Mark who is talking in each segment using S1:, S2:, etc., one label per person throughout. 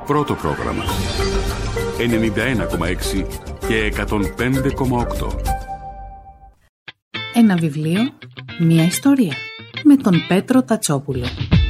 S1: Πρώτο πρόγραμμα 91,6 και 105,8.
S2: Ένα βιβλίο, μια ιστορία, με τον Πέτρο Τατσόπουλο.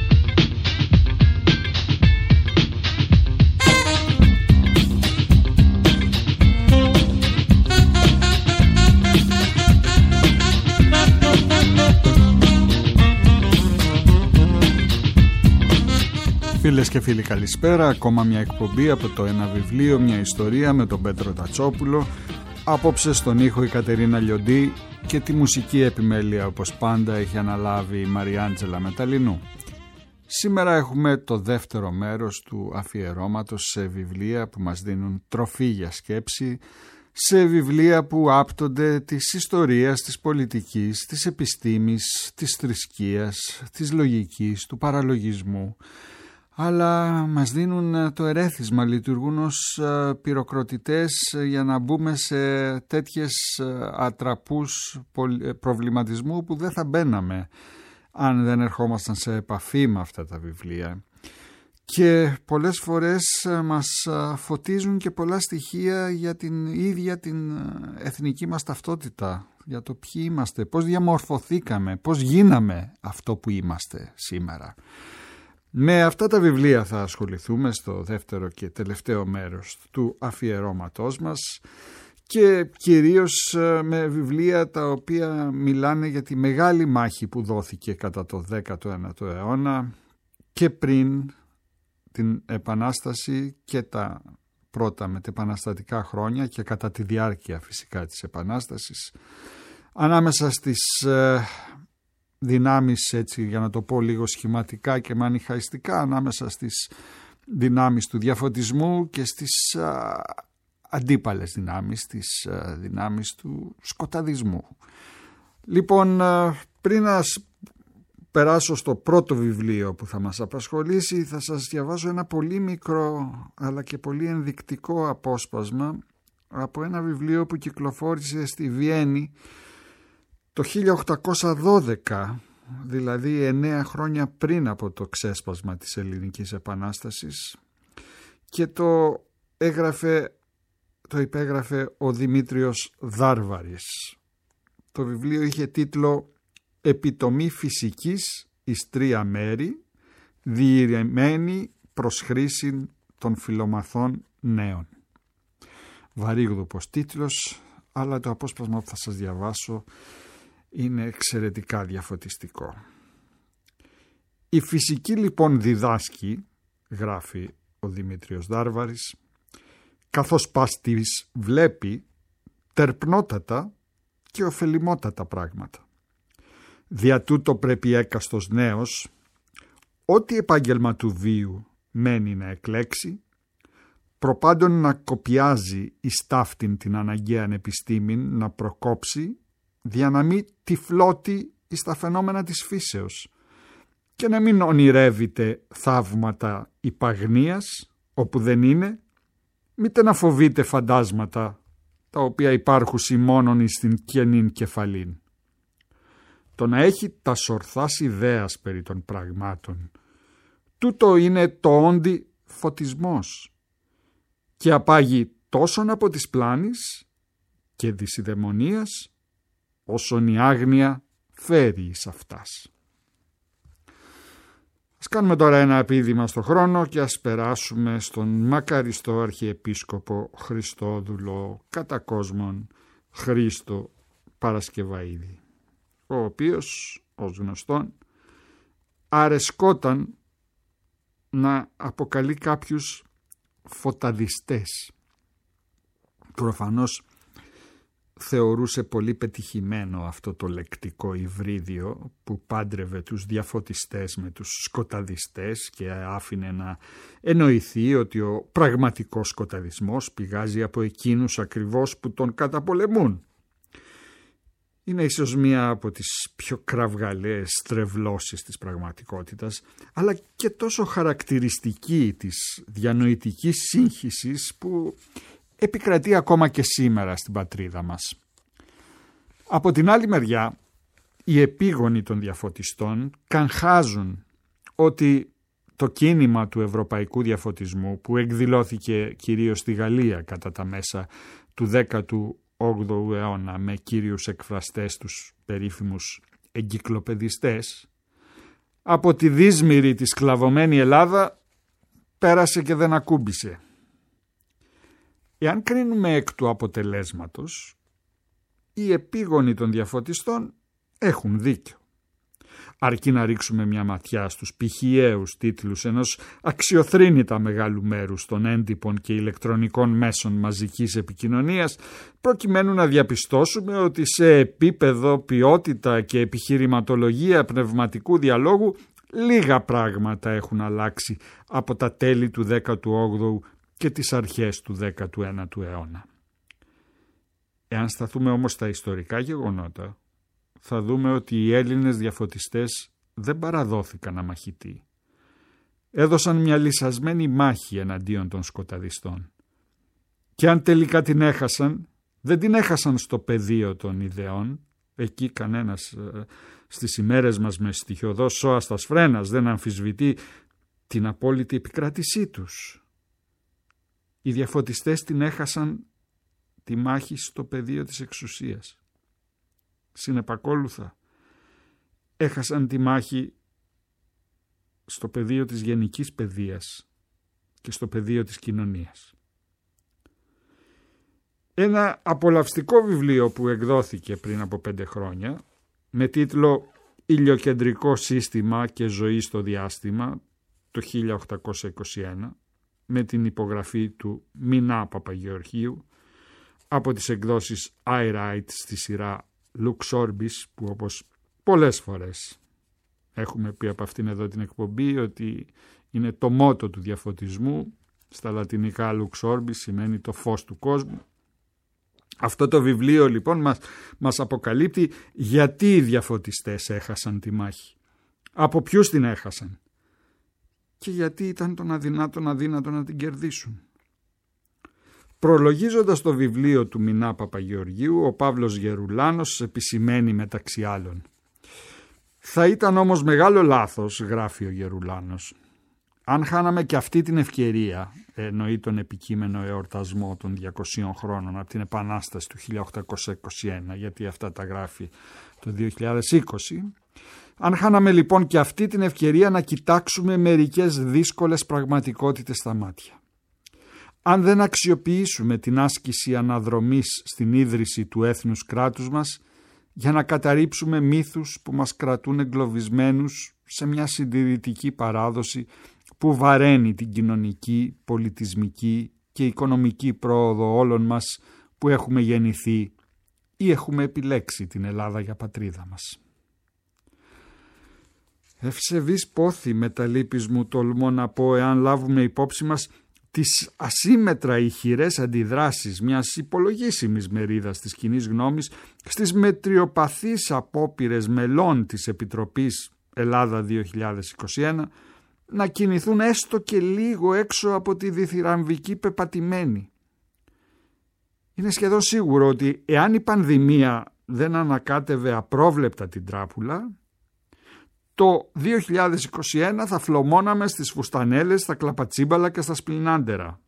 S3: Φίλες και φίλοι, καλησπέρα. Ακόμα μια εκπομπή από το Ένα βιβλίο, μια ιστορία με τον Πέτρο Τατσόπουλο. Απόψε στον ήχο η Κατερίνα Λιοντή και τη μουσική επιμέλεια, όπως πάντα, έχει αναλάβει η Μαριάντζελα Μεταλλινού. Σήμερα έχουμε το δεύτερο μέρος του αφιερώματος σε βιβλία που μας δίνουν τροφή για σκέψη, σε βιβλία που άπτονται της ιστορίας, της πολιτικής, της επιστήμης, της θρησκείας, της λογικής, του παραλογισμού, αλλά μας δίνουν το ερέθισμα, λειτουργούν ως πυροκροτητές για να μπούμε σε τέτοιες ατραπούς προβληματισμού που δεν θα μπαίναμε αν δεν ερχόμασταν σε επαφή με αυτά τα βιβλία. Και πολλές φορές μας φωτίζουν και πολλά στοιχεία για την ίδια την εθνική μας ταυτότητα, για το ποιοι είμαστε, πώς διαμορφωθήκαμε, πώς γίναμε αυτό που είμαστε σήμερα. Με αυτά τα βιβλία θα ασχοληθούμε στο δεύτερο και τελευταίο μέρος του αφιερώματός μας και κυρίως με βιβλία τα οποία μιλάνε για τη μεγάλη μάχη που δόθηκε κατά το 19ο αιώνα και πριν την Επανάσταση και τα πρώτα μετεπαναστατικά χρόνια και κατά τη διάρκεια φυσικά της Επανάστασης, ανάμεσα στις δυνάμεις, έτσι για να το πω λίγο σχηματικά και μανιχαϊστικά, ανάμεσα στις δυνάμεις του διαφωτισμού και στις αντίπαλες δυνάμεις, τις δυνάμεις του σκοταδισμού. Λοιπόν, πριν να περάσω στο πρώτο βιβλίο που θα μας απασχολήσει, θα σας διαβάσω ένα πολύ μικρό αλλά και πολύ ενδεικτικό απόσπασμα από ένα βιβλίο που κυκλοφόρησε στη Βιέννη το 1812, δηλαδή 9 χρόνια πριν από το ξέσπασμα της Ελληνικής Επανάστασης, και το υπέγραφε ο Δημήτριος Δάρβαρης. Το βιβλίο είχε τίτλο «Επιτομή φυσικής εις 3 μέρη, διηρεμένη προς χρήση των φιλομαθών νέων». Βαρύγδουπος τίτλος, αλλά το απόσπασμα που θα σας διαβάσω είναι εξαιρετικά διαφωτιστικό. «Η φυσική λοιπόν διδάσκει», γράφει ο Δημήτριος Δάρβαρης, «καθώς πας της βλέπει τερπνότατα και ωφελημότατα πράγματα. Δια τούτο πρέπει έκαστος νέος, ό,τι επάγγελμα του βίου μένει να εκλέξει, προπάντων να κοπιάζει εις ταύτην την αναγκαίαν επιστήμην να προκόψει, δια να μην τυφλώτη εις τα φαινόμενα της φύσεως και να μην ονειρεύεται θαύματα υπαγνίας όπου δεν είναι, μήτε να φοβείται φαντάσματα τα οποία υπάρχουσι μόνον εις την κενήν κεφαλήν. Το να έχει τα σορθάς ιδέας περί των πραγμάτων, τούτο είναι το όντι φωτισμός και απάγει τόσον από τις πλάνης και δυσιδαιμονίας όσον η άγνοια φέρει εις αυτάς». Ας κάνουμε τώρα ένα επίδημα στο χρόνο και ας περάσουμε στον μακαριστό Αρχιεπίσκοπο Χριστόδουλο κατά κόσμον Χρήστο Παρασκευαΐδη, ο οποίος, ως γνωστόν, αρεσκόταν να αποκαλεί κάποιους φωταδιστές. Προφανώς θεωρούσε πολύ πετυχημένο αυτό το λεκτικό υβρίδιο που πάντρευε τους διαφωτιστές με τους σκοταδιστές και άφηνε να εννοηθεί ότι ο πραγματικός σκοταδισμός πηγάζει από εκείνους ακριβώς που τον καταπολεμούν. Είναι ίσως μία από τις πιο κραυγαλαίες στρεβλώσεις της πραγματικότητας, αλλά και τόσο χαρακτηριστική της διανοητικής σύγχυσης που επικρατεί ακόμα και σήμερα στην πατρίδα μας. Από την άλλη μεριά, οι επίγονοι των διαφωτιστών καγχάζουν ότι το κίνημα του ευρωπαϊκού διαφωτισμού που εκδηλώθηκε κυρίως στη Γαλλία κατά τα μέσα του 18ου αιώνα με κύριους εκφραστές τους περίφημους εγκυκλοπαιδιστές, από τη δύσμηρη τη σκλαβωμένη Ελλάδα πέρασε και δεν ακούμπησε. Εάν κρίνουμε εκ του αποτελέσματος, οι επίγονοι των διαφωτιστών έχουν δίκιο. Αρκεί να ρίξουμε μια ματιά στους πηχιαίους τίτλους ενός αξιοθρήνητα μεγάλου μέρους των έντυπων και ηλεκτρονικών μέσων μαζικής επικοινωνίας, προκειμένου να διαπιστώσουμε ότι σε επίπεδο, ποιότητα και επιχειρηματολογία πνευματικού διαλόγου λίγα πράγματα έχουν αλλάξει από τα τέλη του 18ου και τις αρχές του 19ου αιώνα. Εάν σταθούμε όμως στα ιστορικά γεγονότα, θα δούμε ότι οι Έλληνες διαφωτιστές δεν παραδόθηκαν αμαχητοί. Έδωσαν μια λυσασμένη μάχη εναντίον των σκοταδιστών. Και αν τελικά την έχασαν, δεν την έχασαν στο πεδίο των ιδεών. Εκεί κανένας στις ημέρες μας με στοιχειωδώς σώα στα σφρένας δεν αμφισβητεί την απόλυτη επικράτησή τους. Οι διαφωτιστές την έχασαν τη μάχη στο πεδίο της εξουσίας. Συνεπακόλουθα, έχασαν τη μάχη στο πεδίο της γενικής παιδείας και στο πεδίο της κοινωνίας. Ένα απολαυστικό βιβλίο που εκδόθηκε πριν από 5 χρόνια με τίτλο «Ηλιοκεντρικό σύστημα και ζωή στο διάστημα» το 1821 με την υπογραφή του Μινά Παπαγεωργίου από τις εκδόσεις iWrite στη σειρά Lux Orbis, που όπως πολλές φορές έχουμε πει από αυτήν εδώ την εκπομπή ότι είναι το μότο του διαφωτισμού. Στα λατινικά Lux Orbis σημαίνει το φως του κόσμου. Αυτό το βιβλίο λοιπόν μας αποκαλύπτει γιατί οι διαφωτιστές έχασαν τη μάχη, από ποιους την έχασαν και γιατί ήταν τον αδύνατο να την κερδίσουν. Προλογίζοντας το βιβλίο του Μινά Παπαγεωργίου, ο Παύλος Γερουλάνος επισημαίνει μεταξύ άλλων: «Θα ήταν όμως μεγάλο λάθος», γράφει ο Γερουλάνος, «αν χάναμε και αυτή την ευκαιρία», εννοεί τον επικείμενο εορτασμό των 200 χρόνων από την Επανάσταση του 1821, γιατί αυτά τα γράφει το 2020, αν χάναμε λοιπόν και αυτή την ευκαιρία να κοιτάξουμε μερικές δύσκολες πραγματικότητες στα μάτια. Αν δεν αξιοποιήσουμε την άσκηση αναδρομής στην ίδρυση του έθνους κράτους μας για να καταρρίψουμε μύθους που μας κρατούν εγκλωβισμένους σε μια συντηρητική παράδοση που βαραίνει την κοινωνική, πολιτισμική και οικονομική πρόοδο όλων μας που έχουμε γεννηθεί ή έχουμε επιλέξει την Ελλάδα για πατρίδα μας. Ευσεβείς πόθη με τα λύπης μου τολμώ να πω, εάν λάβουμε υπόψη μας τις ασύμμετρα ηχηρές αντιδράσεις μιας υπολογίσιμης μερίδας της κοινής γνώμης στις μετριοπαθείς απόπειρες μελών της Επιτροπής Ελλάδα 2021 να κινηθούν έστω και λίγο έξω από τη διθυραμβική πεπατημένη. Είναι σχεδόν σίγουρο ότι εάν η πανδημία δεν ανακάτευε απρόβλεπτα την τράπουλα, το 2021 θα φλωμώναμε στις φουστανέλες, στα κλαπατσίμπαλα και στα σπλινάντερα.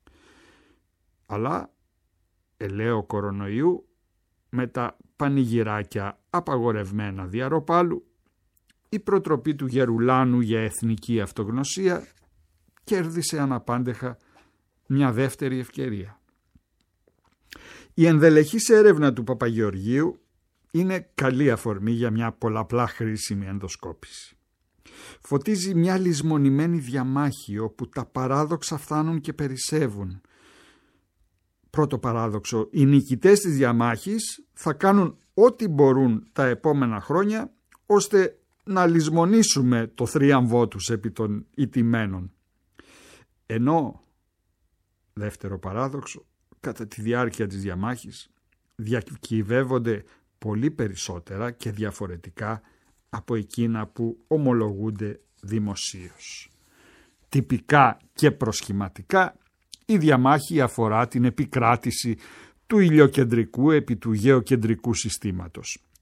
S3: Αλλά, ελαίο κορονοϊού, με τα πανηγυράκια απαγορευμένα διαρροπάλου, η προτροπή του Γερουλάνου για εθνική αυτογνωσία κέρδισε αναπάντεχα μια δεύτερη ευκαιρία. Η ενδελεχής έρευνα του Παπαγεωργίου είναι καλή αφορμή για μια πολλαπλά χρήσιμη ενδοσκόπηση. Φωτίζει μια λησμονημένη διαμάχη όπου τα παράδοξα φτάνουν και περισσεύουν. Πρώτο παράδοξο, οι νικητές της διαμάχης θα κάνουν ό,τι μπορούν τα επόμενα χρόνια ώστε να λησμονήσουμε το θρίαμβό τους επί των ηττημένων. Ενώ, δεύτερο παράδοξο, κατά τη διάρκεια της διαμάχης διακυβεύονται πολύ περισσότερα και διαφορετικά από εκείνα που ομολογούνται δημοσίως. Τυπικά και προσχηματικά η διαμάχη αφορά την επικράτηση του ηλιοκεντρικού επί του γεωκεντρικού συστήματος,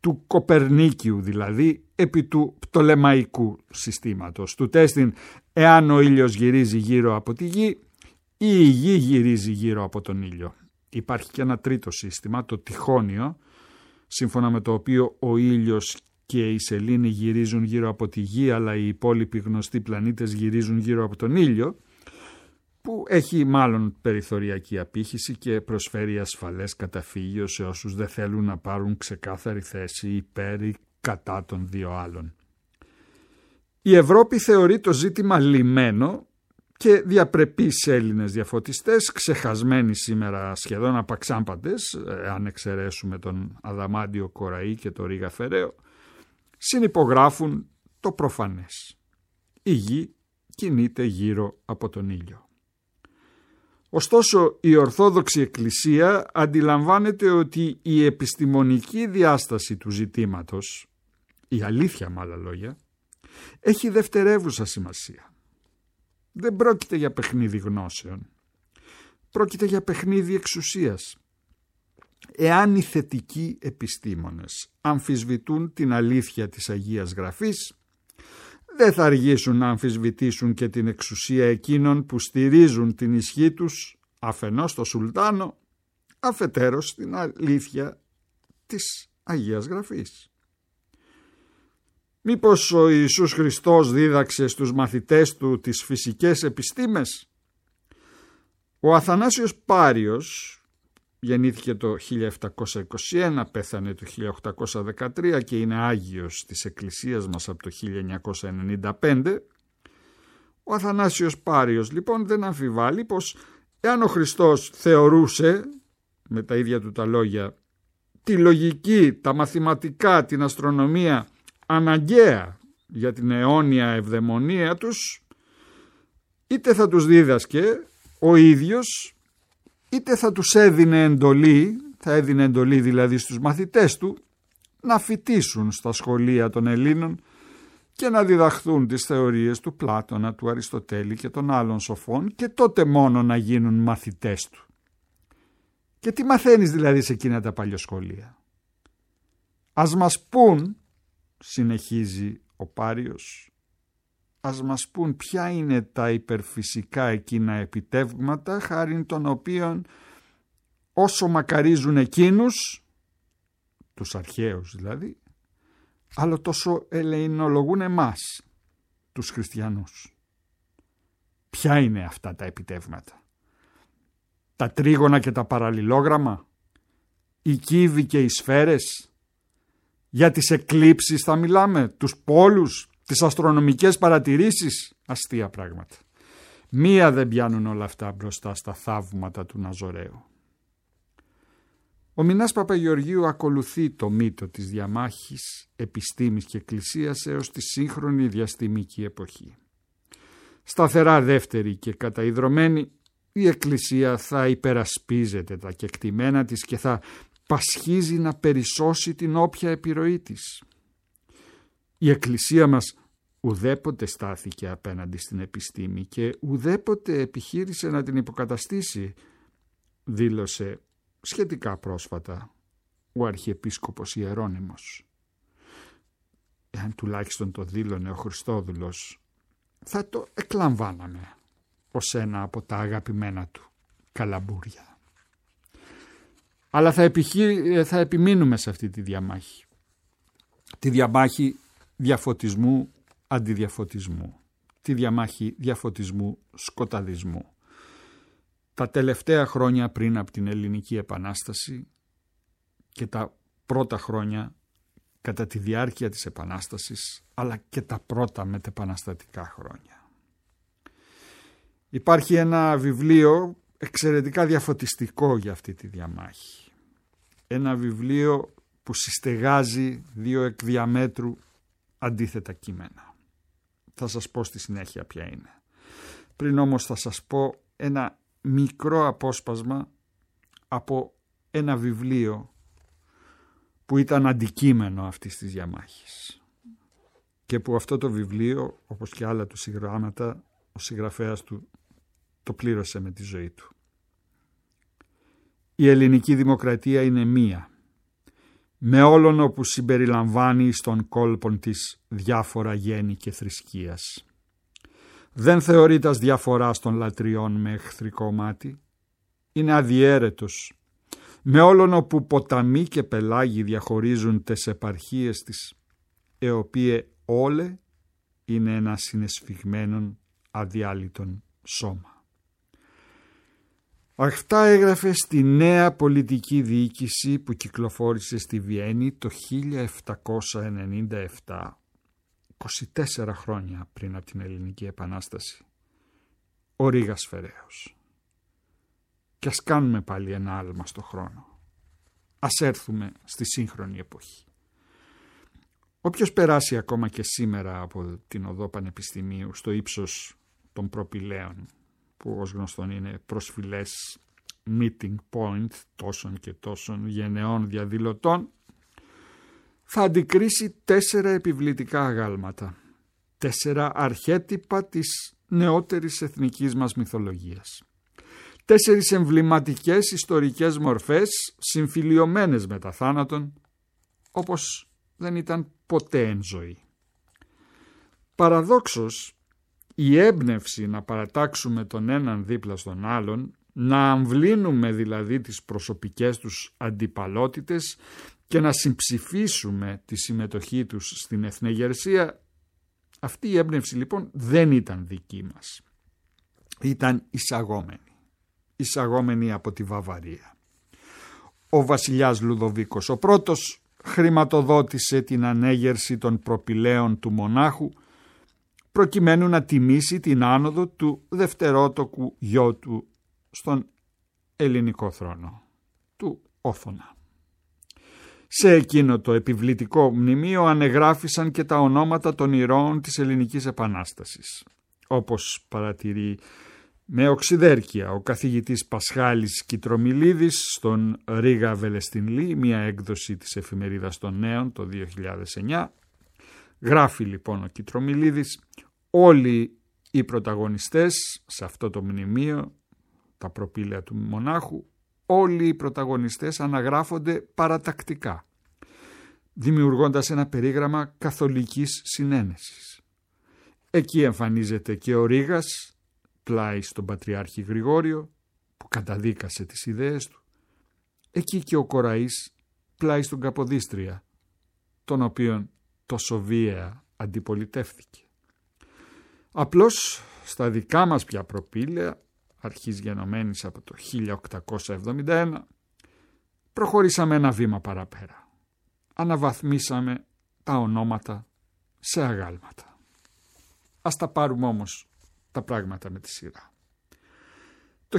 S3: του Κοπερνίκιου δηλαδή, επί του πτολεμαϊκού συστήματος, του τέστην εάν ο ήλιος γυρίζει γύρω από τη γη ή η γη γυρίζει γύρω από τον ήλιο. Υπάρχει και ένα τρίτο σύστημα, το τυχόνιο, σύμφωνα με το οποίο ο ήλιος και η σελήνη γυρίζουν γύρω από τη γη, αλλά οι υπόλοιποι γνωστοί πλανήτες γυρίζουν γύρω από τον ήλιο, που έχει μάλλον περιθωριακή απήχηση και προσφέρει ασφαλές καταφύγιο σε όσους δεν θέλουν να πάρουν ξεκάθαρη θέση υπέρ ή κατά των δύο άλλων. Η Ευρώπη θεωρεί το ζήτημα λυμένο και διαπρεπείς Έλληνες διαφωτιστές, ξεχασμένοι σήμερα σχεδόν απαξάμπαντες, αν εξαιρέσουμε τον Αδαμάντιο Κοραή και τον Ρίγα Φεραίο, συνυπογράφουν το προφανές. Η γη κινείται γύρω από τον ήλιο. Ωστόσο, η Ορθόδοξη Εκκλησία αντιλαμβάνεται ότι η επιστημονική διάσταση του ζητήματος, η αλήθεια με άλλα λόγια, έχει δευτερεύουσα σημασία. Δεν πρόκειται για παιχνίδι γνώσεων. Πρόκειται για παιχνίδι εξουσίας. Εάν οι θετικοί επιστήμονες αμφισβητούν την αλήθεια της Αγίας Γραφής, δεν θα αργήσουν να αμφισβητήσουν και την εξουσία εκείνων που στηρίζουν την ισχύ τους αφενός στο Σουλτάνο, αφετέρως την αλήθεια της Αγίας Γραφής. Μήπως ο Ιησούς Χριστός δίδαξε στους μαθητές του τις φυσικές επιστήμες? Ο Αθανάσιος Πάριος γεννήθηκε το 1721, πέθανε το 1813 και είναι Άγιος της Εκκλησίας μας από το 1995. Ο Αθανάσιος Πάριος λοιπόν δεν αμφιβάλλει πως εάν ο Χριστός θεωρούσε, με τα ίδια του τα λόγια, τη λογική, τα μαθηματικά, την αστρονομία αναγκαία για την αιώνια ευδαιμονία τους, είτε θα τους δίδασκε ο ίδιος, είτε θα τους έδινε εντολή, θα έδινε εντολή δηλαδή στους μαθητές του, να φοιτήσουν στα σχολεία των Ελλήνων και να διδαχθούν τις θεωρίες του Πλάτωνα, του Αριστοτέλη και των άλλων σοφών και τότε μόνο να γίνουν μαθητές του. Και τι μαθαίνεις δηλαδή σε εκείνα τα παλιοσχολεία? Ας μας πούν, συνεχίζει ο Πάριος, ας μας πούν ποια είναι τα υπερφυσικά εκείνα επιτεύγματα χάριν των οποίων όσο μακαρίζουν εκείνους, τους αρχαίους δηλαδή, αλλά τόσο ελεηνολογούν εμάς, τους χριστιανούς. Ποια είναι αυτά τα επιτεύγματα? Τα τρίγωνα και τα παραλληλόγραμμα, οι κύβοι και οι σφαίρες, για τις εκλήψεις θα μιλάμε, τους πόλους, τις αστρονομικές παρατηρήσεις, αστεία πράγματα. Μία δεν πιάνουν όλα αυτά μπροστά στα θαύματα του Ναζωραίου. Ο Μινάς Παπαγεωργίου ακολουθεί το μύτο της διαμάχης επιστήμης και εκκλησίας έως τη σύγχρονη διαστημική εποχή. Σταθερά δεύτερη και καταϊδρωμένη, η Εκκλησία θα υπερασπίζεται τα κεκτημένα της και θα πασχίζει να περισσώσει την όποια επιρροή της. Η Εκκλησία μας ουδέποτε στάθηκε απέναντι στην επιστήμη και ουδέποτε επιχείρησε να την υποκαταστήσει, δήλωσε σχετικά πρόσφατα ο Αρχιεπίσκοπος Ιερώνυμος. Εάν τουλάχιστον το δήλωνε ο Χριστόδουλος, θα το εκλαμβάναμε ως ένα από τα αγαπημένα του καλαμπούρια. Αλλά θα επιμείνουμε σε αυτή τη διαμάχη. Τη διαμάχη διαφωτισμού αντιδιαφωτισμού. Τη διαμάχη διαφωτισμού σκοταδισμού. Τα τελευταία χρόνια πριν από την Ελληνική Επανάσταση και τα πρώτα χρόνια κατά τη διάρκεια της Επανάστασης, αλλά και τα πρώτα μετεπαναστατικά χρόνια. Υπάρχει ένα βιβλίο εξαιρετικά διαφωτιστικό για αυτή τη διαμάχη. Ένα βιβλίο που συστεγάζει δύο εκ διαμέτρου αντίθετα κείμενα. Θα σας πω στη συνέχεια ποια είναι. Πριν όμως θα σας πω ένα μικρό απόσπασμα από ένα βιβλίο που ήταν αντικείμενο αυτής της διαμάχης και που αυτό το βιβλίο, όπως και άλλα του συγγράμματα, ο συγγραφέας του το πλήρωσε με τη ζωή του. Η ελληνική δημοκρατία είναι μία. με όλον όπου συμπεριλαμβάνει στον κόλπον της διάφορα γένη και θρησκείας. Δεν θεωρεί τας διαφοράς των λατριών με εχθρικό μάτι. Είναι αδιέρετος, με όλον όπου ποταμοί και πελάγοι διαχωρίζουν τες επαρχίες της, οποίε όλε είναι ένα συνεσφιγμένον αδιάλειτον σώμα. Αυτά έγραφε στη νέα πολιτική διοίκηση που κυκλοφόρησε στη Βιέννη το 1797, 24 χρόνια πριν από την Ελληνική Επανάσταση, ο Ρήγας Φεραίος. Και ας κάνουμε πάλι ένα άλμα στο χρόνο. Ας έρθουμε στη σύγχρονη εποχή. Όποιος περάσει ακόμα και σήμερα από την οδό Πανεπιστημίου στο ύψος των Προπηλαίων, που ως γνωστόν είναι προσφυλές meeting point τόσων και τόσων γενεών διαδηλωτών, θα αντικρίσει 4 επιβλητικά αγάλματα, 4 αρχέτυπα της νεότερης εθνικής μας μυθολογίας, 4 εμβληματικές ιστορικές μορφές συμφιλιωμένες με τα θάνατον, όπως δεν ήταν ποτέ εν ζωή. Παραδόξως, η έμπνευση να παρατάξουμε τον έναν δίπλα στον άλλον, να αμβλύνουμε δηλαδή τις προσωπικές τους αντιπαλότητες και να συμψηφίσουμε τη συμμετοχή τους στην εθνεγερσία, αυτή η έμπνευση λοιπόν δεν ήταν δική μας. Ήταν εισαγόμενη από τη Βαβαρία. Ο βασιλιάς Λουδοβίκος ο πρώτος χρηματοδότησε την ανέγερση των προπηλαίων του μονάχου, προκειμένου να τιμήσει την άνοδο του δευτερότοκου γιο του στον ελληνικό θρόνο, του Όθωνα. Σε εκείνο το επιβλητικό μνημείο ανεγράφησαν και τα ονόματα των ηρώων της Ελληνικής Επανάστασης. Όπως παρατηρεί με οξυδέρκεια ο καθηγητής Πασχάλης Κιτρομιλίδης στον Ρήγα Βελεστινλή, μια έκδοση της Εφημερίδας των Νέων το 2009, γράφει λοιπόν ο Κιτρομιλίδης: όλοι οι πρωταγωνιστές σε αυτό το μνημείο, τα προπήλαια του μονάχου, όλοι οι πρωταγωνιστές αναγράφονται παρατακτικά, δημιουργώντας ένα περίγραμμα καθολικής συνένεσης. Εκεί εμφανίζεται και ο Ρήγας, πλάι στον Πατριάρχη Γρηγόριο, που καταδίκασε τις ιδέες του. Εκεί και ο Κοραής, πλάι στον Καποδίστρια, τον οποίον τόσο βίαια αντιπολιτεύθηκε. Απλώς στα δικά μας πια προπήλαια, αρχής γενομένης από το 1871, προχωρήσαμε ένα βήμα παραπέρα. Αναβαθμίσαμε τα ονόματα σε αγάλματα. Ας τα πάρουμε όμως τα πράγματα με τη σειρά. Το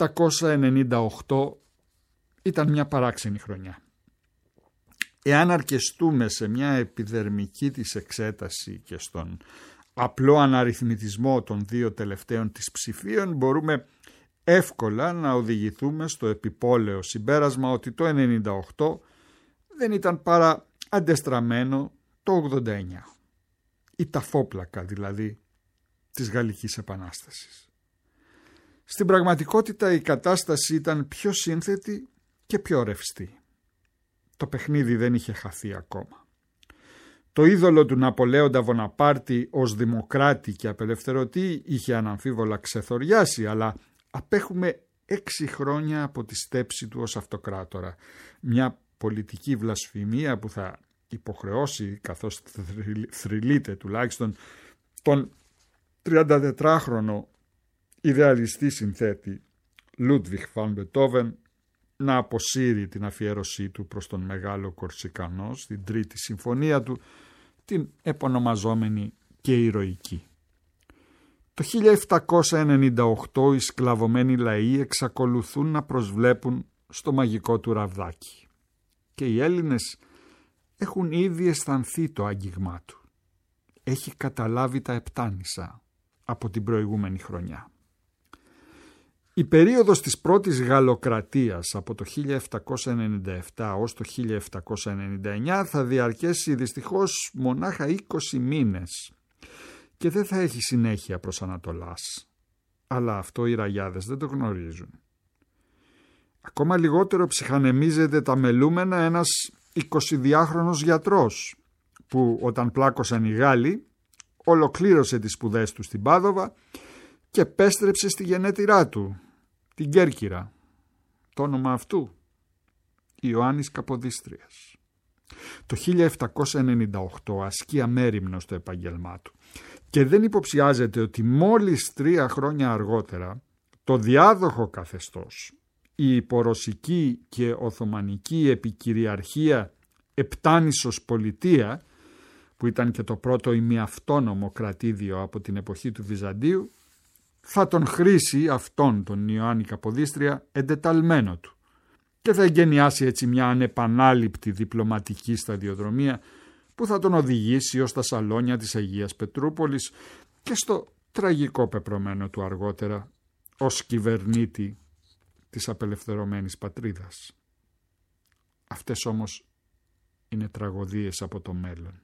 S3: 1798 ήταν μια παράξενη χρονιά. Εάν αρκεστούμε σε μια επιδερμική της εξέταση και στον απλό αναριθμητισμό των 2 τελευταίων της ψηφίων, μπορούμε εύκολα να οδηγηθούμε στο επιπόλαιο συμπέρασμα ότι το 98 δεν ήταν παρά αντεστραμμένο το 89. Η ταφόπλακα δηλαδή της Γαλλικής Επανάστασης. Στην πραγματικότητα η κατάσταση ήταν πιο σύνθετη και πιο ρευστή. Το παιχνίδι δεν είχε χαθεί ακόμα. Το είδωλο του Ναπολέοντα Βοναπάρτη ως δημοκράτη και απελευθερωτή είχε αναμφίβολα ξεθοριάσει, αλλά απέχουμε 6 χρόνια από τη στέψη του ως αυτοκράτορα. Μια πολιτική βλασφημία που θα υποχρεώσει, καθώς θρυλείται τουλάχιστον, τον 34χρονο ιδεαλιστή συνθέτη Λούντβιχ Βαν Μπετόβεν να αποσύρει την αφιέρωσή του προς τον μεγάλο Κορσικανό στην 3η συμφωνία του, την επωνομαζόμενη και ηρωική. Το 1798 οι σκλαβωμένοι λαοί εξακολουθούν να προσβλέπουν στο μαγικό του ραβδάκι και οι Έλληνες έχουν ήδη αισθανθεί το άγγιγμά του. Έχει καταλάβει τα επτάνησα από την προηγούμενη χρονιά. Η περίοδος της πρώτης γαλλοκρατίας από το 1797 ως το 1799 θα διαρκέσει δυστυχώς μονάχα 20 μήνες και δεν θα έχει συνέχεια προς Ανατολάς. Αλλά αυτό οι ραγιάδες δεν το γνωρίζουν. Ακόμα λιγότερο ψυχανεμίζεται τα μελούμενα ένας 22χρονος γιατρός που όταν πλάκωσαν οι Γάλλοι ολοκλήρωσε τις σπουδές του στην Πάδοβα και επέστρεψε στη γενέτειρά του, την Κέρκυρα. Το όνομα αυτού, Ιωάννης Καποδίστριας. Το 1798 ασκεί αμέριμνο στο επάγγελμά του και δεν υποψιάζεται ότι μόλις 3 χρόνια αργότερα το διάδοχο καθεστώς, η υπορωσική και οθωμανική επικυριαρχία Επτάνησος πολιτεία, που ήταν και το πρώτο ημιαυτόνομο κρατήδιο από την εποχή του Βυζαντίου, θα τον χρήσει αυτόν τον Ιωάννη Καποδίστρια εντεταλμένο του και θα εγκαινιάσει έτσι μια ανεπανάληπτη διπλωματική σταδιοδρομία που θα τον οδηγήσει ως τα σαλόνια της Αγίας Πετρούπολης και στο τραγικό πεπρωμένο του αργότερα ως κυβερνήτη της απελευθερωμένης πατρίδας. Αυτές όμως είναι τραγωδίες από το μέλλον.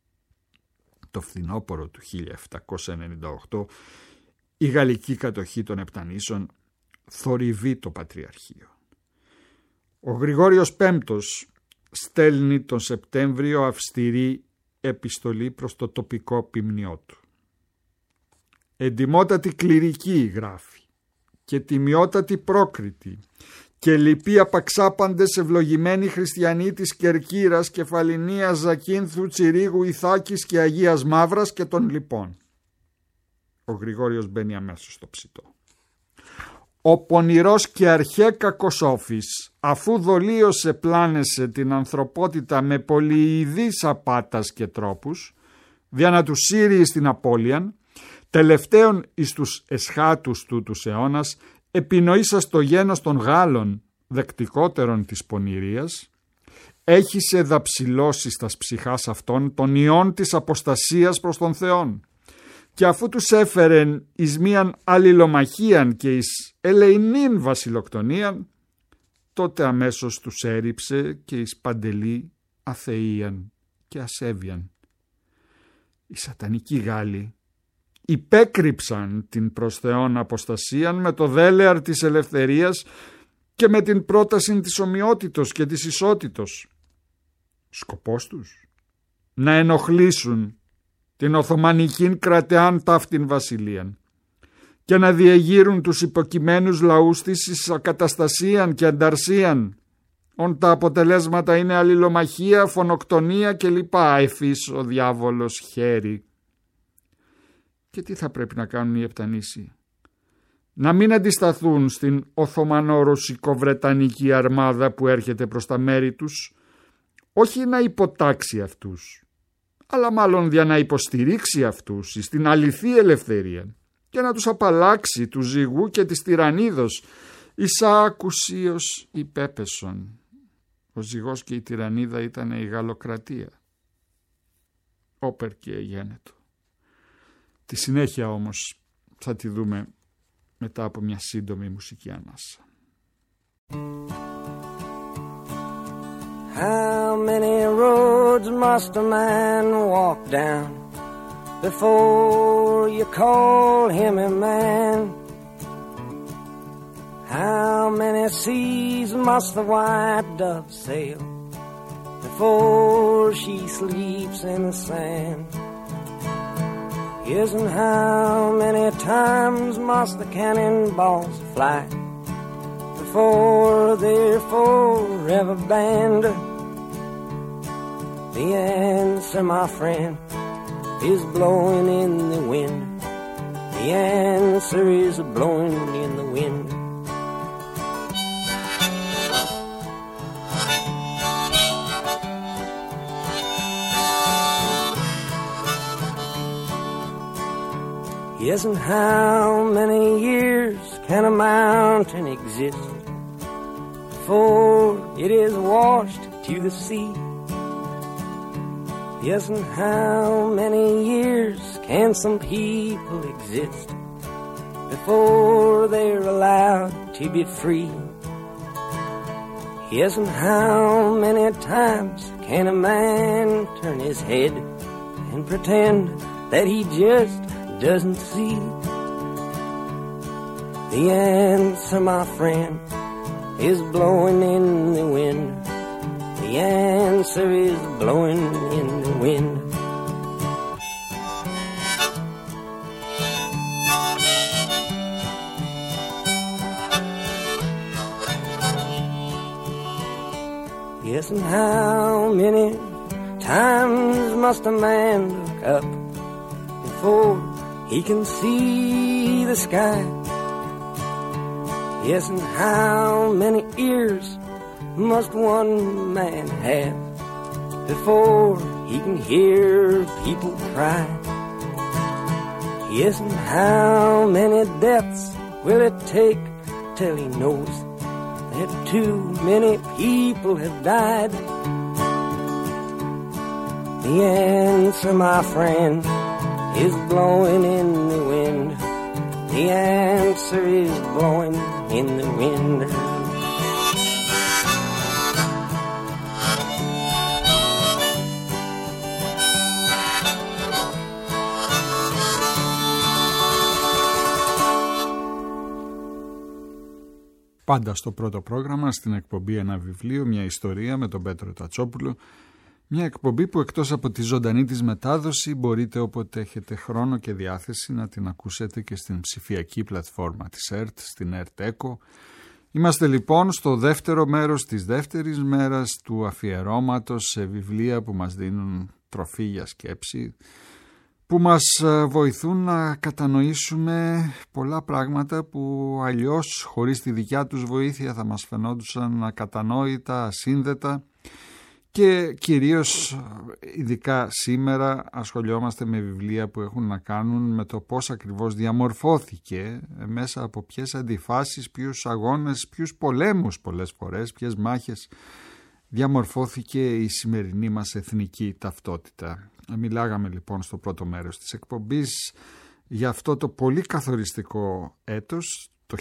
S3: Το φθινόπωρο του 1798 η γαλλική κατοχή των Επτανήσων θορυβεί το Πατριαρχείο. Ο Γρηγόριος Πέμπτος στέλνει τον Σεπτέμβριο αυστηρή επιστολή προς το τοπικό ποιμνιό του. «Εντιμότατη κληρική», γράφει, «και τιμιότατη πρόκριτη και λοιποί απαξάπαντες ευλογημένοι χριστιανοί της Κερκύρας, Κεφαλινίας, Ζακίνθου, Τσιρίγου, Ιθάκης και Αγίας Μαύρας και των λοιπών». Ο Γρηγόριος μπαίνει αμέσως στο ψητό. «Ο πονηρός και αρχέ κακοσόφης, αφού δολίωσε πλάνεσε την ανθρωπότητα με πολυειδείς απάτας και τρόπους, δια να του σύρει στην απώλειαν, τελευταίων εις τους εσχάτους τούτους αιώνας, επινοήσας το γένος των Γάλλων δεκτικότερων της πονηρίας, έχεις εδαψιλώσει στας ψυχάς αυτών τον ιόν της αποστασίας προς τον Θεόν. Και αφού τους έφερεν εις μίαν αλληλομαχίαν και εις ελεηνήν βασιλοκτονίαν, τότε αμέσως τους έριψε και εις παντελή αθεΐαν και ασέβιαν. Οι σατανικοί Γάλλοι υπέκρυψαν την προς Θεόν αποστασίαν με το δέλεαρ της ελευθερίας και με την πρόταση της ομοιότητος και της ισότητος. Σκοπός τους να ενοχλήσουν την Οθωμανικήν κρατεάν ταύτην βασιλείαν και να διεγείρουν τους υποκειμένους λαούς της εις ακαταστασίαν και ανταρσίαν, ον τα αποτελέσματα είναι αλληλομαχία, φωνοκτονία κλπ. Εφής ο διάβολος χέρι. Και τι θα πρέπει να κάνουν οι Επτανήσοι? Να μην αντισταθούν στην Οθωμανο-Ρωσικο-Βρετανική αρμάδα που έρχεται προς τα μέρη τους, όχι να υποτάξει αυτούς, αλλά μάλλον για να υποστηρίξει αυτούς στην αληθή ελευθερία και να τους απαλλάξει του ζυγού και της τυραννίδος, ίσα ακουσίως υπέπεσον. Ο ζυγός και η τυραννίδα ήταν η Γαλλοκρατία. Όπερ και γένετο. Τη συνέχεια όμως θα τη δούμε μετά από μια σύντομη μουσική ανάσα.
S4: How many roads must a man walk down before you call him a man? How many seas must the white dove sail before she sleeps in the sand? Yes, and how many times must the cannonballs fly before they're forever banned? The answer, my friend, is blowing in the wind. The answer is blowing in the wind. Yes, and how many years can a mountain exist before it is washed to the sea? Yes, and how many years can some people exist before they're allowed to be free? Yes, and how many times can a man turn his head and pretend that he just doesn't see? The answer, my friend, is blowing in the wind. The The answer is blowing in the wind. Yes, and how many times must a man look up before he can see the sky? Yes, and how many ears must one man have before he can hear people cry? Yes, and how many deaths will it take till he knows that too many people have died? The answer, my friend, is blowing in the wind. The answer is blowing in the wind.
S3: Πάντα στο πρώτο πρόγραμμα, στην εκπομπή «Ένα βιβλίο, μια ιστορία» με τον Πέτρο Τατσόπουλο. Μια εκπομπή που εκτός από τη ζωντανή της μετάδοση μπορείτε όποτε έχετε χρόνο και διάθεση να την ακούσετε και στην ψηφιακή πλατφόρμα της ΕΡΤ, στην ΕΡΤ ΕΚΟ. Είμαστε λοιπόν στο δεύτερο μέρος της δεύτερης μέρας του αφιερώματος σε βιβλία που μας δίνουν τροφή για σκέψη, που μας βοηθούν να κατανοήσουμε πολλά πράγματα που αλλιώς χωρίς τη δικιά τους βοήθεια θα μας φαινόντουσαν ακατανόητα, ασύνδετα, και κυρίως ειδικά σήμερα ασχολιόμαστε με βιβλία που έχουν να κάνουν με το πώς ακριβώς διαμορφώθηκε, μέσα από ποιες αντιφάσεις, ποιους αγώνες, ποιους πολέμους πολλές φορές, ποιες μάχες διαμορφώθηκε η σημερινή μας εθνική ταυτότητα. Μιλάγαμε λοιπόν στο πρώτο μέρος της εκπομπής για αυτό το πολύ καθοριστικό έτος, το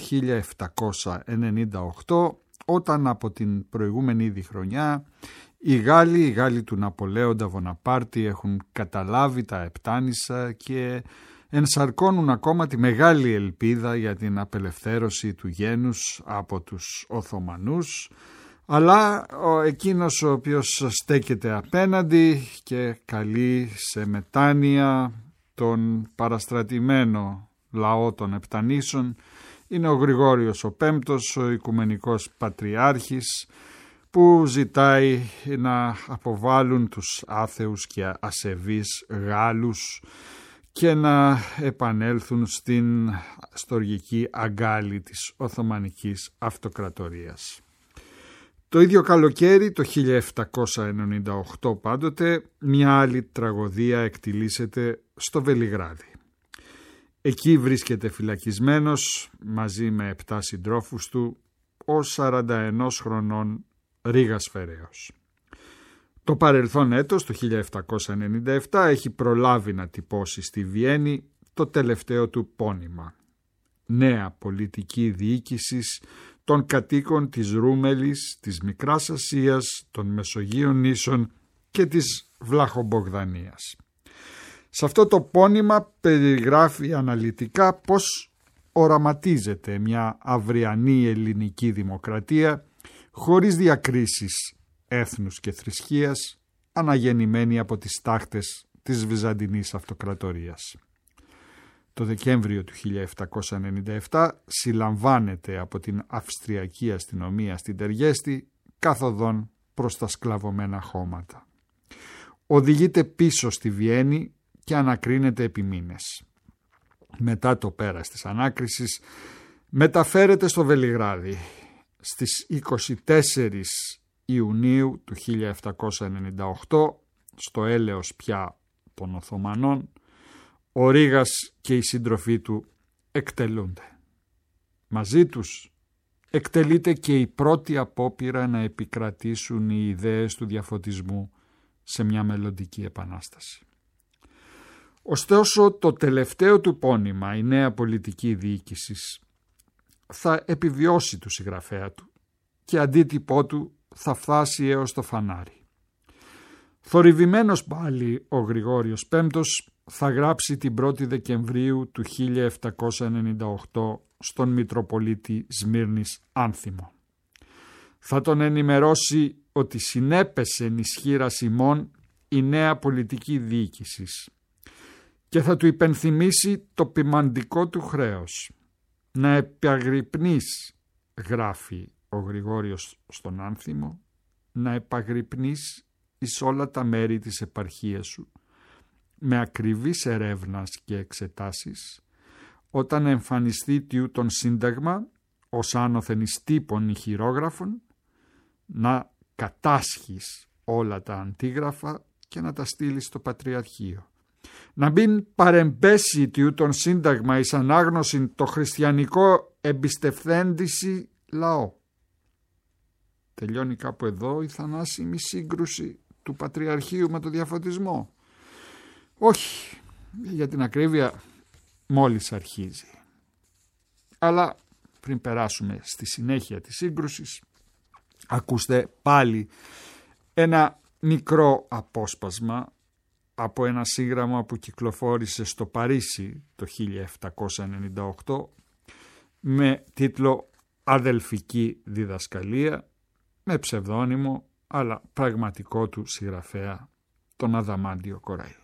S3: 1798, όταν από την προηγούμενη ήδη χρονιά οι Γάλλοι του Ναπολέοντα Βοναπάρτη έχουν καταλάβει τα Επτάνησα και ενσαρκώνουν ακόμα τη μεγάλη ελπίδα για την απελευθέρωση του γένους από τους Οθωμανούς, αλλά εκείνος ο οποίος στέκεται απέναντι και καλεί σε μετάνοια τον παραστρατημένο λαό των Επτανήσων είναι ο Γρηγόριος ο Πέμπτος, ο Οικουμενικός Πατριάρχης, που ζητάει να αποβάλουν τους άθεους και ασεβείς Γάλλους και να επανέλθουν στην στοργική αγκάλη της Οθωμανικής Αυτοκρατορίας. Το ίδιο καλοκαίρι, το 1798 πάντοτε, μια άλλη τραγωδία εκτιλήσεται στο Βελιγράδι. Εκεί βρίσκεται φυλακισμένος μαζί με 7 συντρόφους του ο 41 χρονών Ρήγας Φεραίος. Το παρελθόν έτος, το 1797, έχει προλάβει να τυπώσει στη Βιέννη το τελευταίο του πόνημα. Νέα πολιτική διοίκησης των κατοίκων της Ρούμελης, της Μικράς Ασίας, των Μεσογείων νήσων και της Βλαχομπογδανίας. Σε αυτό το πόνημα περιγράφει αναλυτικά πώς οραματίζεται μια αυριανή ελληνική δημοκρατία χωρίς διακρίσεις έθνους και θρησκείας, αναγεννημένη από τις τάχτες της Βυζαντινής Αυτοκρατορίας. Το Δεκέμβριο του 1797 συλλαμβάνεται από την Αυστριακή αστυνομία στην Τεργέστη καθοδόν προς τα σκλαβωμένα χώματα. Οδηγείται πίσω στη Βιέννη και ανακρίνεται επί μήνες. Μετά το πέρας της ανάκρισης μεταφέρεται στο Βελιγράδι. Στις 24 Ιουνίου του 1798, στο έλεος πια των Οθωμανών, ο Ρήγας και οι σύντροφοί του εκτελούνται. Μαζί τους εκτελείται και η πρώτη απόπειρα να επικρατήσουν οι ιδέες του διαφωτισμού σε μια μελλοντική επανάσταση. Ωστόσο, το τελευταίο του πόνημα, η νέα πολιτική διοίκηση, θα επιβιώσει του συγγραφέα του και αντίτυπό του θα φτάσει έως το φανάρι. Θορυβημένος πάλι ο Γρηγόριος Πέμπτος θα γράψει την 1η Δεκεμβρίου του 1798 στον Μητροπολίτη Σμύρνης Άνθιμο. Θα τον ενημερώσει ότι συνέπεσε ισχύρας ημών η νέα πολιτική διοίκησης και θα του υπενθυμίσει το ποιμαντικό του χρέος. Να επαγρυπνείς, γράφει ο Γρηγόριος στον άνθιμο, να επαγρυπνείς εις όλα τα μέρη της επαρχίας σου, με ακριβής ερεύνας και εξετάσεις, όταν εμφανιστεί τιούτον σύνταγμα, ως άνωθεν εις τύπων ή χειρόγραφων, να κατάσχεις όλα τα αντίγραφα και να τα στείλεις στο Πατριαρχείο. Να μην παρεμπέσει τιούτον σύνταγμα εις ανάγνωση το χριστιανικό εμπιστευθέντηση λαό. Τελειώνει κάπου εδώ η θανάσιμη σύγκρουση του Πατριαρχείου με το διαφωτισμό? Όχι, για την ακρίβεια μόλις αρχίζει. Αλλά πριν περάσουμε στη συνέχεια της σύγκρουσης, ακούστε πάλι ένα μικρό απόσπασμα από ένα σύγγραμμα που κυκλοφόρησε στο Παρίσι το 1798 με τίτλο «Αδελφική διδασκαλία», με ψευδόνυμο αλλά πραγματικό του συγγραφέα, τον Αδαμάντιο Κοραή.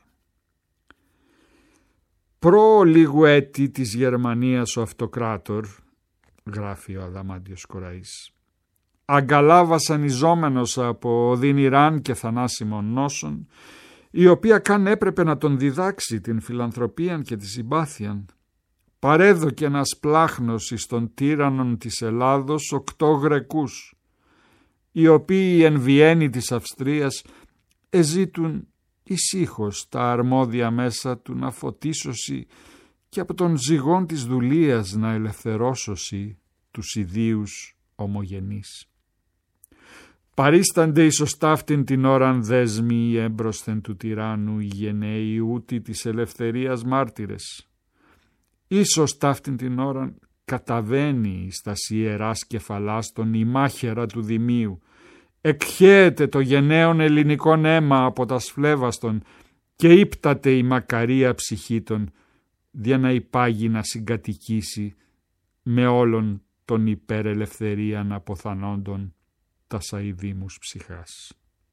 S3: «Προ λίγου έτη της Γερμανίας ο Αυτοκράτορ», γράφει ο Αδαμάντιος Κοραής, «αγκαλάβασαν ιζόμενος από οδυνηράν και θανάσιμων νόσων, η οποία καν έπρεπε να τον διδάξει την φιλανθρωπίαν και τη συμπάθειαν. Παρέδωκε ένας πλάχνος εις των τύραννων της Ελλάδος 8 Γρεκούς, οι οποίοι εν Βιέννη της Αυστρίας εζήτουν ησύχως τα αρμόδια μέσα του να φωτίσωσι και από τον ζυγόν της δουλείας να ελευθερώσωσι τους ιδίους ομογενείς. Παρίστανται ίσως ταύτην την ώραν δέσμοι έμπροσθεν του τυράννου οι γενναίοι ούτι της ελευθερίας μάρτυρες. Ίσως ταύτην την ώραν καταβαίνει στα ιεράς κεφαλάς τον ημάχερα του Δημίου, εκχέεται το γενναίον ελληνικών αίμα από τα σφλέβαστον και ύπταται η μακαρία ψυχή των, δια να υπάγει να συγκατοικήσει με όλων των υπερελευθερίαν αποθανόντων τα σαηδήμους ψυχάς.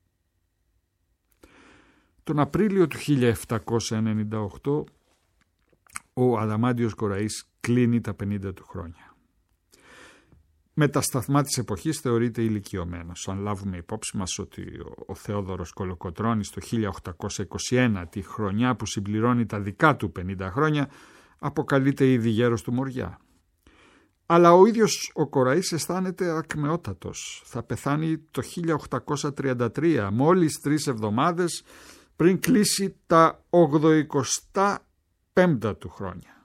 S3: Τον Απρίλιο του 1798 ο Αδαμάντιος Κοραής κλείνει τα 50 του χρόνια. Με τα σταθμά της εποχής θεωρείται ηλικιωμένος. Αν λάβουμε υπόψη μας ότι ο Θεόδωρος Κολοκοτρώνης το 1821, τη χρονιά που συμπληρώνει τα δικά του 50 χρόνια, αποκαλείται ήδη γέρος του Μοριά. Αλλά ο ίδιος ο Κοραής αισθάνεται ακμεότατος. Θα πεθάνει το 1833, μόλις 3 εβδομάδες πριν κλείσει τα 85 του χρόνια.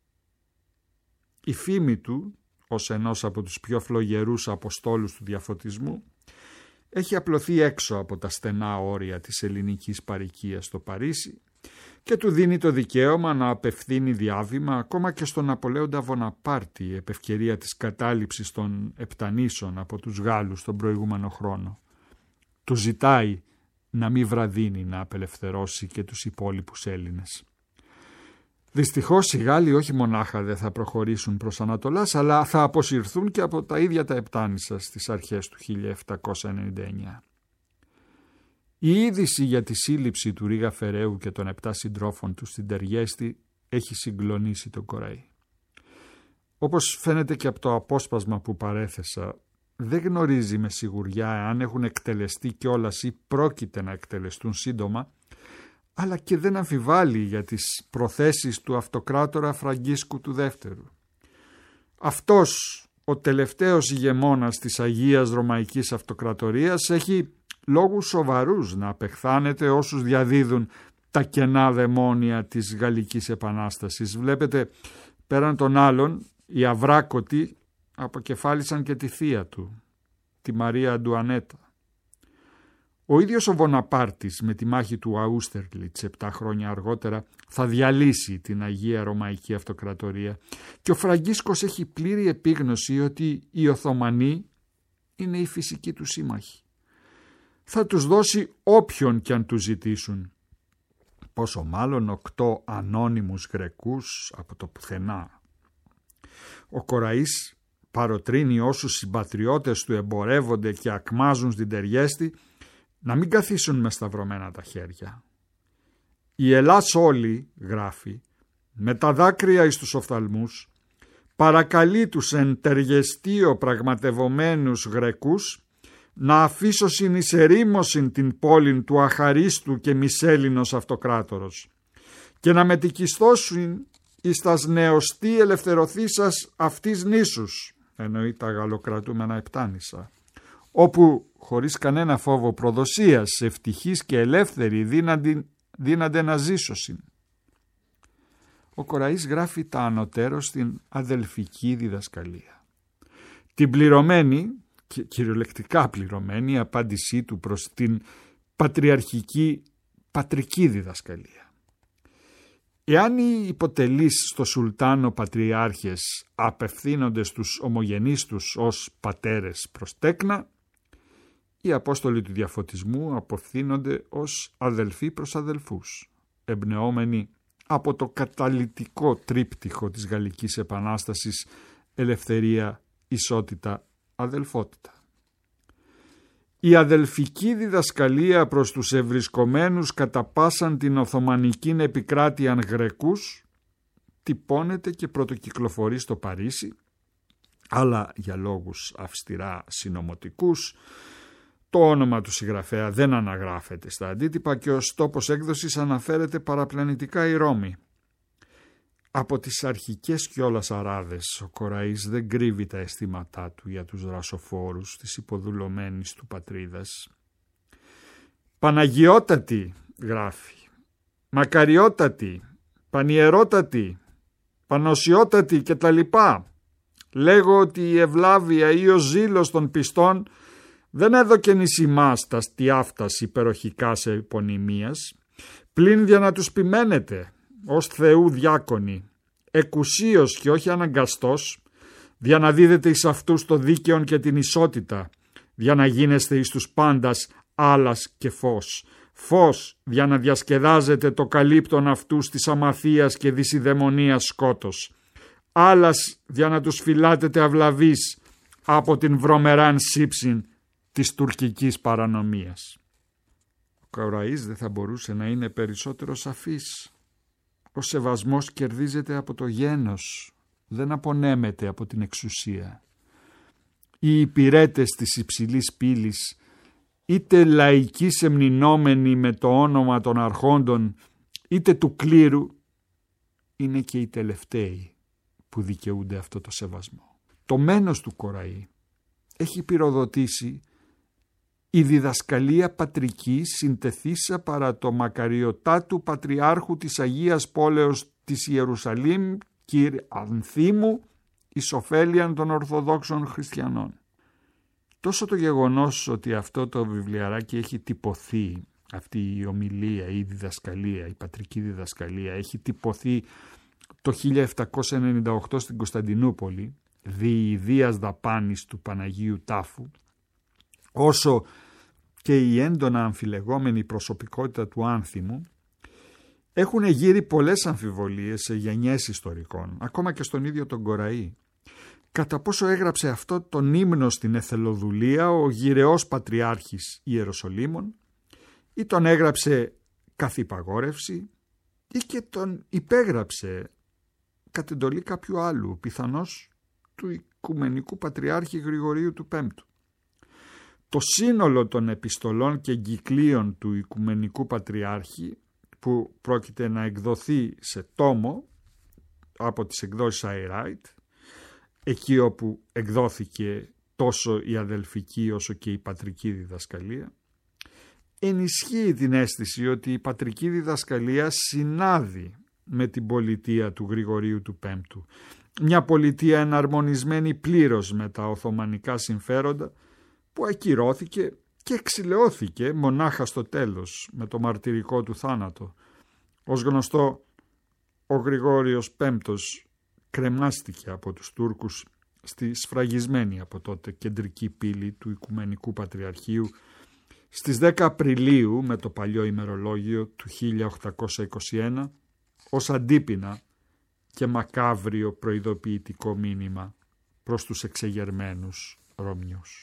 S3: Η φήμη του, ως ενός από τους πιο φλογερούς αποστόλους του διαφωτισμού, έχει απλωθεί έξω από τα στενά όρια της ελληνικής παροικίας στο Παρίσι και του δίνει το δικαίωμα να απευθύνει διάβημα ακόμα και στον Ναπολέοντα Βοναπάρτη επ' ευκαιρία της κατάληψης των Επτανήσων από τους Γάλλους τον προηγούμενο χρόνο. Του ζητάει να μην βραδύνει να απελευθερώσει και τους υπόλοιπους Έλληνες. Δυστυχώς οι Γάλλοι όχι μονάχα δεν θα προχωρήσουν προς Ανατολάς, αλλά θα αποσυρθούν και από τα ίδια τα Επτάνησα στις αρχές του 1799. Η είδηση για τη σύλληψη του Ρίγα Φεραίου και των 7 συντρόφων του στην Τεργέστη έχει συγκλονίσει τον Κοραή. Όπως φαίνεται και από το απόσπασμα που παρέθεσα, δεν γνωρίζει με σιγουριά αν έχουν εκτελεστεί κιόλας ή πρόκειται να εκτελεστούν σύντομα, αλλά και δεν αμφιβάλλει για τις προθέσεις του αυτοκράτορα Φραγκίσκου του Δεύτερου. Αυτός, ο τελευταίος ηγεμόνας της Αγίας Ρωμαϊκής Αυτοκρατορίας, έχει λόγους σοβαρούς να απεχθάνεται όσους διαδίδουν τα κενά δαιμόνια της Γαλλικής Επανάστασης. Βλέπετε, πέραν των άλλων, οι Αβράκωτοι αποκεφάλισαν και τη θεία του, τη Μαρία Αντουανέτα. Ο ίδιος ο Βοναπάρτης με τη μάχη του Αούστερλιτς 7 χρόνια αργότερα θα διαλύσει την Αγία Ρωμαϊκή Αυτοκρατορία και ο Φραγκίσκος έχει πλήρη επίγνωση ότι οι Οθωμανοί είναι οι φυσικοί του σύμμαχοι. Θα τους δώσει όποιον κι αν του ζητήσουν. Πόσο μάλλον 8 ανώνυμους Γρεκούς από το πουθενά. Ο Κοραής παροτρύνει όσους συμπατριώτες του εμπορεύονται και ακμάζουν στην Τεριέστη να μην καθίσουν με σταυρωμένα τα χέρια. «Η Ελλάς όλη», γράφει, «με τα δάκρυα εις τους οφθαλμούς, παρακαλεί τους εν Τεργεστίο πραγματευομένους Γρεκούς να αφήσωσιν εις ερήμωσιν την πόλην του αχαρίστου και μισέλληνος αυτοκράτορος και να μετικιστώσουν εις τας νεωστή ελευθερωθήσας αυτής νήσους», εννοεί τα γαλλοκρατούμενα Επτάνησα, «όπου χωρίς κανένα φόβο προδοσίας, ευτυχής και ελεύθεροι δύνανται να ζήσωσιν». Ο Κοραής γράφει τα ανωτέρω στην αδελφική διδασκαλία. Την πληρωμένη, και κυριολεκτικά πληρωμένη, απάντησή του προς την πατριαρχική πατρική διδασκαλία. Εάν οι υποτελείς στο Σουλτάνο πατριάρχες απευθύνονται στους ομογενείς τους ως πατέρες προς τέκνα, οι Απόστολοι του Διαφωτισμού απευθύνονται ως αδελφοί προς αδελφούς, εμπνεόμενοι από το καταλυτικό τρίπτυχο της Γαλλικής Επανάστασης: ελευθερία, ισότητα, αδελφότητα. Η αδελφική διδασκαλία προς τους ευρισκομένους κατά πάσαν την Οθωμανική επικράτειαν Γρεκούς τυπώνεται και πρωτοκυκλοφορεί στο Παρίσι, αλλά για λόγους αυστηρά συνωμοτικούς το όνομα του συγγραφέα δεν αναγράφεται στα αντίτυπα και ως τόπος έκδοσης αναφέρεται παραπλανητικά η Ρώμη. Από τις αρχικές κιόλας αράδες ο Κοραής δεν κρύβει τα αισθήματά του για τους δρασοφόρους της υποδουλωμένης του πατρίδας. «Παναγιώτατη», γράφει, «μακαριότατη, πανιερότατη, πανοσιότατη και τα λοιπά. Λέγω ότι η ευλάβεια ή ο ζήλος των πιστών δεν έδωκεν εις ημάς τα στιάφτας υπεροχικά σε επωνυμίας, πλην για να τους ποιμένετε ως Θεού διάκονοι, εκουσίως και όχι αναγκαστός, δια να δίδετε εις αυτούς το δίκαιον και την ισότητα, δια να γίνεστε εις τους πάντας άλλας και φως, φως δια να διασκεδάζετε το καλύπτον αυτούς της αμαθίας και δυσιδαιμονίας σκότος, άλλας δια να τους φυλάτετε αυλαβείς από την βρωμεράν σύψην της τουρκικής παρανομίας». Ο Κοραής δεν θα μπορούσε να είναι περισσότερο σαφής. Ο σεβασμός κερδίζεται από το γένος, δεν απονέμεται από την εξουσία. Οι υπηρέτες της υψηλής πύλης, είτε λαϊκοί σεμνηνόμενοι με το όνομα των αρχόντων, είτε του κλήρου, είναι και οι τελευταίοι που δικαιούνται αυτό το σεβασμό. Το μένος του Κοραή έχει πυροδοτήσει η διδασκαλία πατρική συντεθήσα παρά το μακαριωτάτου Πατριάρχου της Αγίας Πόλεως της Ιερουσαλήμ κυρ Ανθίμου εις ωφέλιαν των Ορθοδόξων Χριστιανών. Τόσο το γεγονός ότι αυτό το βιβλιαράκι έχει τυπωθεί, αυτή η ομιλία, η διδασκαλία, η πατρική διδασκαλία έχει τυπωθεί το 1798 στην Κωνσταντινούπολη, δι' ιδίας δαπάνης του Παναγίου Τάφου, όσο και η έντονα αμφιλεγόμενη προσωπικότητα του Άνθιμου, έχουν γύρει πολλές αμφιβολίες σε γενιές ιστορικών, ακόμα και στον ίδιο τον Κοραή. Κατά πόσο έγραψε αυτό τον ύμνο στην εθελοδουλία ο γυρεός Πατριάρχης Ιεροσολύμων, ή τον έγραψε καθ' υπαγόρευση, ή και τον υπέγραψε κατ' εντολή κάποιου άλλου, πιθανώς του Οικουμενικού Πατριάρχη Γρηγορίου του Πέμπτου. Το σύνολο των επιστολών και εγκυκλίων του Οικουμενικού Πατριάρχη, που πρόκειται να εκδοθεί σε τόμο από τις εκδόσεις Άιράιτ, εκεί όπου εκδόθηκε τόσο η αδελφική όσο και η πατρική διδασκαλία, ενισχύει την αίσθηση ότι η πατρική διδασκαλία συνάδει με την πολιτεία του Γρηγορίου του Πέμπτου, μια πολιτεία εναρμονισμένη πλήρως με τα οθωμανικά συμφέροντα, που ακυρώθηκε και εξηλαιώθηκε μονάχα στο τέλος με το μαρτυρικό του θάνατο. Ως γνωστό, ο Γρηγόριος Πέμπτος κρεμάστηκε από τους Τούρκους στη σφραγισμένη από τότε κεντρική πύλη του Οικουμενικού Πατριαρχείου στις 10 Απριλίου με το παλιό ημερολόγιο του 1821 ως αντίπεινα και μακάβριο προειδοποιητικό μήνυμα προς τους εξεγερμένους Ρωμιούς.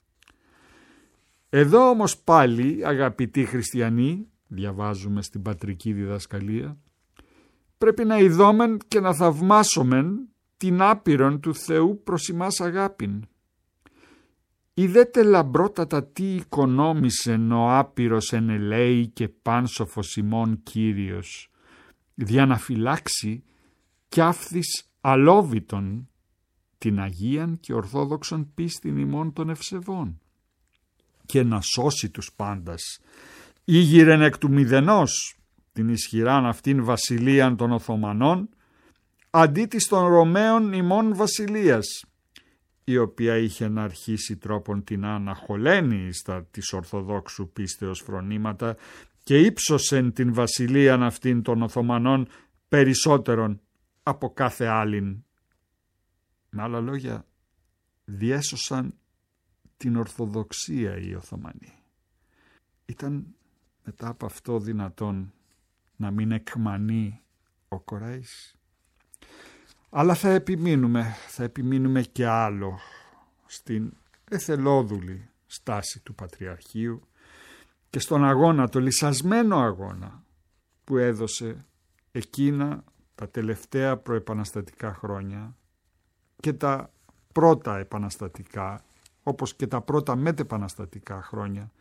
S3: Εδώ όμως πάλι, αγαπητοί χριστιανοί, διαβάζουμε στην πατρική διδασκαλία, πρέπει να ειδόμεν και να θαυμάσομεν την άπειρον του Θεού προς ημάς αγάπην. Ιδέτε λαμπρότατα τι οικονόμησεν ο άπειρος εν ελέη και πάνσοφος ημών Κύριος, δια να φυλάξει κι άφθης αλόβητον την Αγίαν και Ορθόδοξον πίστην ημών των ευσεβών, και να σώσει τους πάντας, ήγηρεν εκ του μηδενός την ισχυράν αυτήν βασιλείαν των Οθωμανών, αντί της των Ρωμαίων ημών βασιλείας, η οποία είχε να αρχίσει τρόπον την αναχολένει στα της Ορθοδόξου πίστεως φρονήματα και ύψωσεν την βασιλείαν αυτήν των Οθωμανών περισσότερον από κάθε άλλην. Με άλλα λόγια, διέσωσαν την Ορθοδοξία οι Οθωμανοί. Ήταν μετά από αυτό δυνατόν να μην εκμανεί ο Κοραής? Αλλά θα επιμείνουμε και άλλο στην εθελόδουλη στάση του Πατριαρχείου και στον αγώνα, το λυσασμένο αγώνα που έδωσε εκείνα τα τελευταία προεπαναστατικά χρόνια και τα πρώτα επαναστατικά, όπως και τα πρώτα μετεπαναστατικά χρόνια,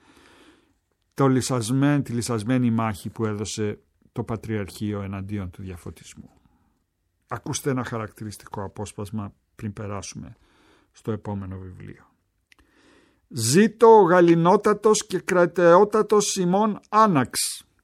S3: τη λυσασμένη μάχη που έδωσε το Πατριαρχείο εναντίον του διαφωτισμού. Ακούστε ένα χαρακτηριστικό απόσπασμα πριν περάσουμε στο επόμενο βιβλίο. «Ζήτω ο γαληνότατος και κρατεότατος ημών άναξ,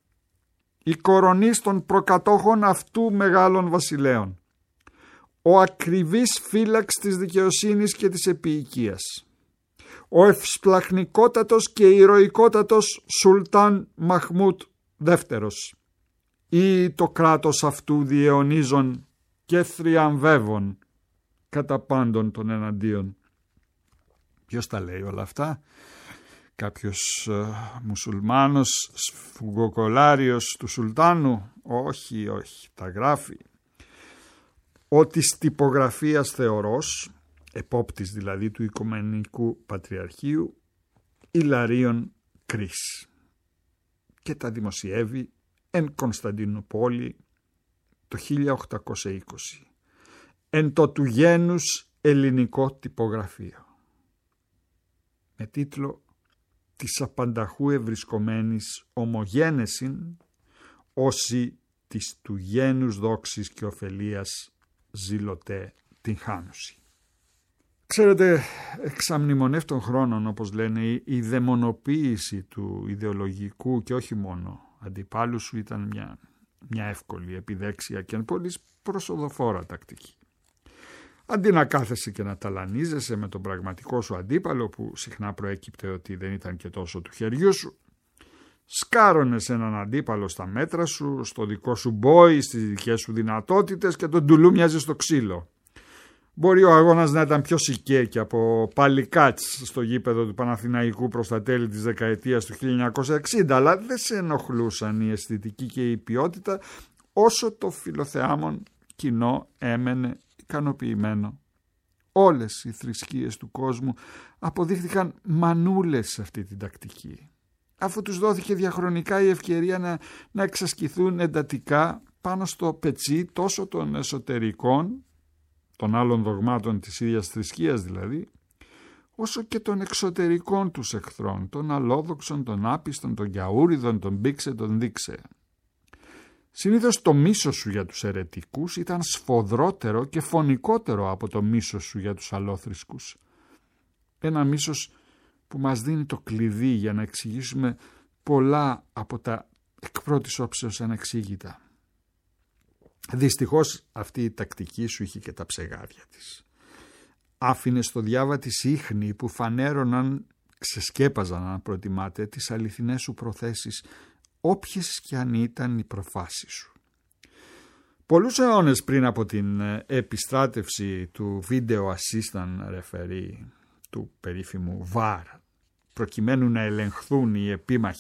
S3: η κορονής των προκατόχων αυτού μεγάλων βασιλέων, ο ακριβής φύλαξ της δικαιοσύνης και της επίοικίας, ο ευσπλαχνικότατος και ηρωικότατος Σουλτάν Μαχμούτ δεύτερος, ή το κράτος αυτού διαιωνίζων και θριαμβεύων κατά πάντων των εναντίον». Ποιος τα λέει όλα αυτά? Κάποιος μουσουλμάνος σφουγγοκολάριος του Σουλτάνου? Όχι, τα γράφει ο της τυπογραφίας Θεορός, επόπτης δηλαδή του Οικουμενικού Πατριαρχείου, Ιλαρίων Κρίς, και τα δημοσιεύει εν Κωνσταντινούπολη το 1820 εν το του γένους ελληνικό τυπογραφείο, με τίτλο «Της απανταχού ευρισκομένης ομογένεσιν, όσοι της του γένους δόξης και ωφελίας ζηλωτέ την χάνουση». Ξέρετε, εξαμνημονεύτων χρόνων, όπως λένε, η δαιμονοποίηση του ιδεολογικού και όχι μόνο αντιπάλου σου ήταν μια εύκολη, επιδέξια και πολύ προσοδοφόρα τακτική. Αντί να κάθεσαι και να ταλανίζεσαι με τον πραγματικό σου αντίπαλο, που συχνά προέκυπτε ότι δεν ήταν και τόσο του χεριού σου, σκάρωνες έναν αντίπαλο στα μέτρα σου, στο δικό σου μπόι, στις δικές σου δυνατότητες και τον τουλούμιαζες στο ξύλο. Μπορεί ο αγώνας να ήταν πιο σικέ από παλικάτς στο γήπεδο του Παναθηναϊκού προς τα τέλη της δεκαετίας του 1960, αλλά δεν σε ενοχλούσαν η αισθητική και η ποιότητα, όσο το φιλοθεάμον κοινό έμενε ικανοποιημένο. Όλες οι θρησκείες του κόσμου αποδείχθηκαν μανούλες σε αυτή την τακτική, αφού τους δόθηκε διαχρονικά η ευκαιρία να εξασκηθούν εντατικά πάνω στο πετσί τόσο των εσωτερικών, των άλλων δογμάτων της ίδιας θρησκείας δηλαδή, όσο και των εξωτερικών τους εχθρών, των αλόδοξων, των άπιστων, των γιαούριδων, των μπήξε, των δείξε. Συνήθως το μίσος σου για τους αιρετικούς ήταν σφοδρότερο και φωνικότερο από το μίσος σου για τους αλόθρησκους. Ένα μίσος που μας δίνει το κλειδί για να εξηγήσουμε πολλά από τα εκ πρώτης όψεως ανεξήγητα. Δυστυχώς αυτή η τακτική σου είχε και τα ψεγάδια της. Άφηνε στο διάβα της ίχνη που φανέρωναν, ξεσκέπαζαν αν προτιμάτε, τις αληθινές σου προθέσεις, όποιες και αν ήταν οι προφάσεις σου. Πολλούς αιώνες πριν από την επιστράτευση του Video Assistant Referee, του περίφημου VAR, προκειμένου να ελεγχθούν οι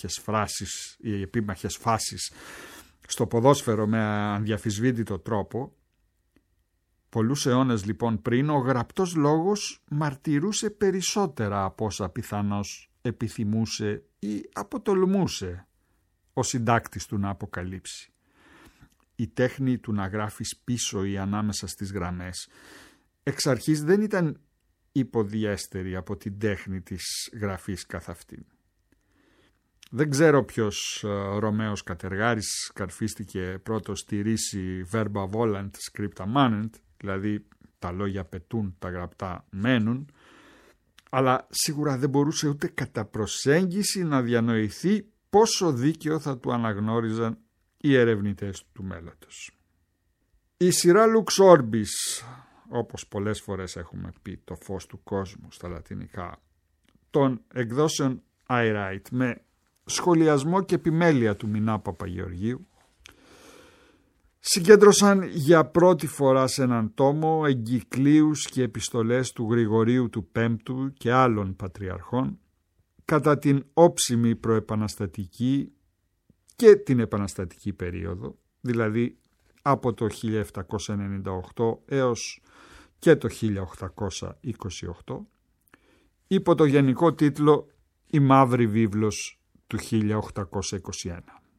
S3: επίμαχες φάσεις στο ποδόσφαιρο με αδιαφυσβήτητο τρόπο, Πολλούς αιώνες λοιπόν πριν ο γραπτός λόγος μαρτυρούσε περισσότερα από όσα πιθανώς επιθυμούσε ή αποτολμούσε ο συντάκτης του να αποκαλύψει. Η τέχνη του να γράφεις πίσω ή ανάμεσα στις γραμμές εξ αρχής δεν ήταν υποδιέστερη από την τέχνη της γραφής καθ' αυτήν. Δεν ξέρω ποιος Ρωμαίος κατεργάρης καρφίστηκε πρώτος στη ρίση verba volant scripta manent, δηλαδή τα λόγια πετούν, τα γραπτά μένουν, αλλά σίγουρα δεν μπορούσε ούτε κατά προσέγγιση να διανοηθεί πόσο δίκαιο θα του αναγνώριζαν οι ερευνητές του μέλλοντος. Η σειρά Lux Orbis, όπως πολλές φορές έχουμε πει το φως του κόσμου στα λατινικά, των εκδόσεων I-Write με σχολιασμό και επιμέλεια του Μινά Παπαγεωργίου, συγκέντρωσαν για πρώτη φορά σε έναν τόμο εγκυκλίους και επιστολές του Γρηγορίου του Πέμπτου και άλλων πατριαρχών κατά την όψιμη προεπαναστατική και την επαναστατική περίοδο, δηλαδή από το 1798 έως και το 1828, υπό το γενικό τίτλο «Η Μαύρη Βίβλος» του 1821.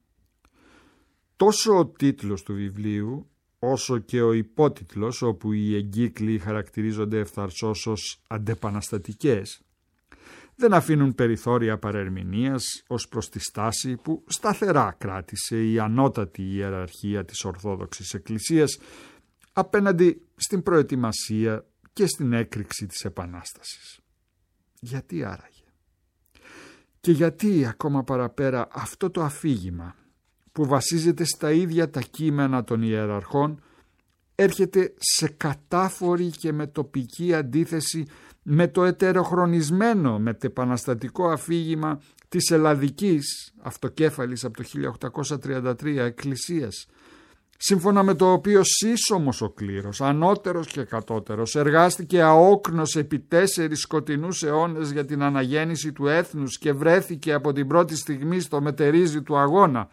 S3: Τόσο ο τίτλος του βιβλίου, όσο και ο υπότιτλος, όπου οι εγκύκλοι χαρακτηρίζονται ευθαρσώς ως αντεπαναστατικές, δεν αφήνουν περιθώρια παρερμηνίας ως προς τη στάση που σταθερά κράτησε η ανώτατη ιεραρχία της Ορθόδοξης Εκκλησίας απέναντι στην προετοιμασία και στην έκρηξη της Επανάστασης. Γιατί άραγε? Και γιατί ακόμα παραπέρα αυτό το αφήγημα που βασίζεται στα ίδια τα κείμενα των ιεραρχών έρχεται σε κατάφορη και με τοπική αντίθεση με το ετεροχρονισμένο μετεπαναστατικό αφήγημα της ελλαδικής αυτοκέφαλης από το 1833 Εκκλησίας, σύμφωνα με το οποίο σύσσωμος ο κλήρος, ανώτερος και κατώτερος, εργάστηκε αόκνος επί 4 σκοτεινούς αιώνες για την αναγέννηση του έθνους και βρέθηκε από την πρώτη στιγμή στο μετερίζι του αγώνα.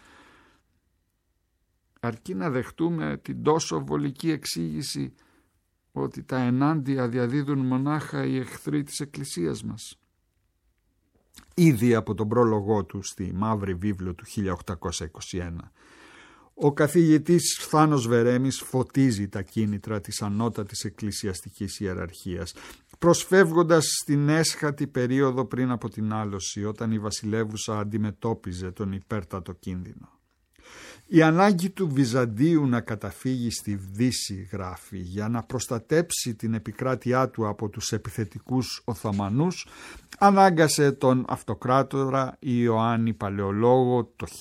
S3: Αρκεί να δεχτούμε την τόσο βολική εξήγηση ότι τα ενάντια διαδίδουν μονάχα οι εχθροί της Εκκλησίας μας. Ήδη από τον πρόλογό του στη Μαύρη Βίβλο του 1821, ο καθηγητής Φθάνος Βερέμης φωτίζει τα κίνητρα της ανώτατης εκκλησιαστικής ιεραρχίας, προσφεύγοντας στην έσχατη περίοδο πριν από την άλωση, όταν η βασιλεύουσα αντιμετώπιζε τον υπέρτατο κίνδυνο. Η ανάγκη του Βυζαντίου να καταφύγει στη Δύση, γράφει, για να προστατέψει την επικράτειά του από τους επιθετικούς Οθωμανούς, ανάγκασε τον αυτοκράτορα Ιωάννη Παλαιολόγο το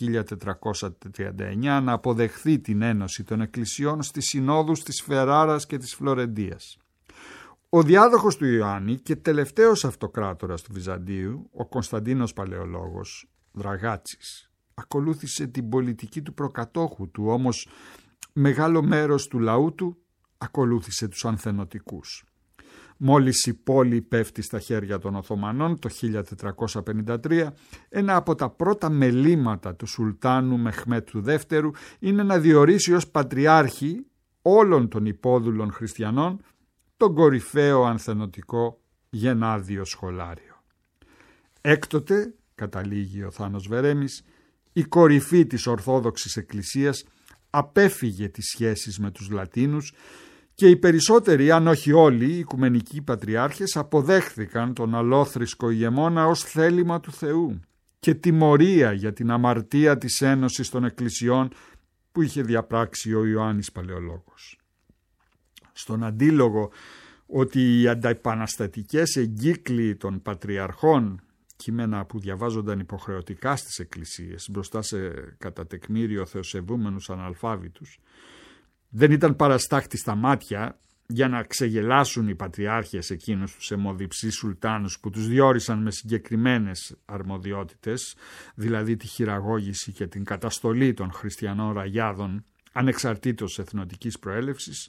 S3: 1439 να αποδεχθεί την ένωση των εκκλησιών στις συνόδους της Φεράρας και της Φλωρεντίας. Ο διάδοχος του Ιωάννη και τελευταίος αυτοκράτορας του Βυζαντίου, ο Κωνσταντίνος Παλαιολόγος, Δραγάτσης, ακολούθησε την πολιτική του προκατόχου του, όμως μεγάλο μέρος του λαού του ακολούθησε τους ανθενωτικούς. Μόλις η πόλη πέφτει στα χέρια των Οθωμανών το 1453, ένα από τα πρώτα μελήματα του Σουλτάνου Μεχμέτ του Δεύτερου είναι να διορίσει ως πατριάρχη όλων των υπόδουλων χριστιανών τον κορυφαίο ανθενωτικό Γενάδιο Σχολάριο. Έκτοτε, καταλήγει ο Θάνος Βερέμης, η κορυφή της Ορθόδοξης Εκκλησίας απέφυγε τις σχέσεις με τους Λατίνους και οι περισσότεροι, αν όχι όλοι, οι οικουμενικοί πατριάρχες αποδέχθηκαν τον αλόθρησκο ηγεμόνα ως θέλημα του Θεού και τιμωρία για την αμαρτία της ένωσης των εκκλησιών που είχε διαπράξει ο Ιωάννης Παλαιολόγος. Στον αντίλογο ότι οι ανταεπαναστατικές εγκύκλοι των πατριαρχών, κείμενα που διαβάζονταν υποχρεωτικά στις εκκλησίες μπροστά σε κατά τεκμήριο θεοσεβούμενους αναλφάβητους, δεν ήταν παραστάχτη στα μάτια για να ξεγελάσουν οι πατριάρχες εκείνους τους αιμοδιψείς σουλτάνους που τους διόρισαν με συγκεκριμένες αρμοδιότητες, δηλαδή τη χειραγώγηση και την καταστολή των χριστιανών ραγιάδων ανεξαρτήτως εθνοτικής προέλευσης.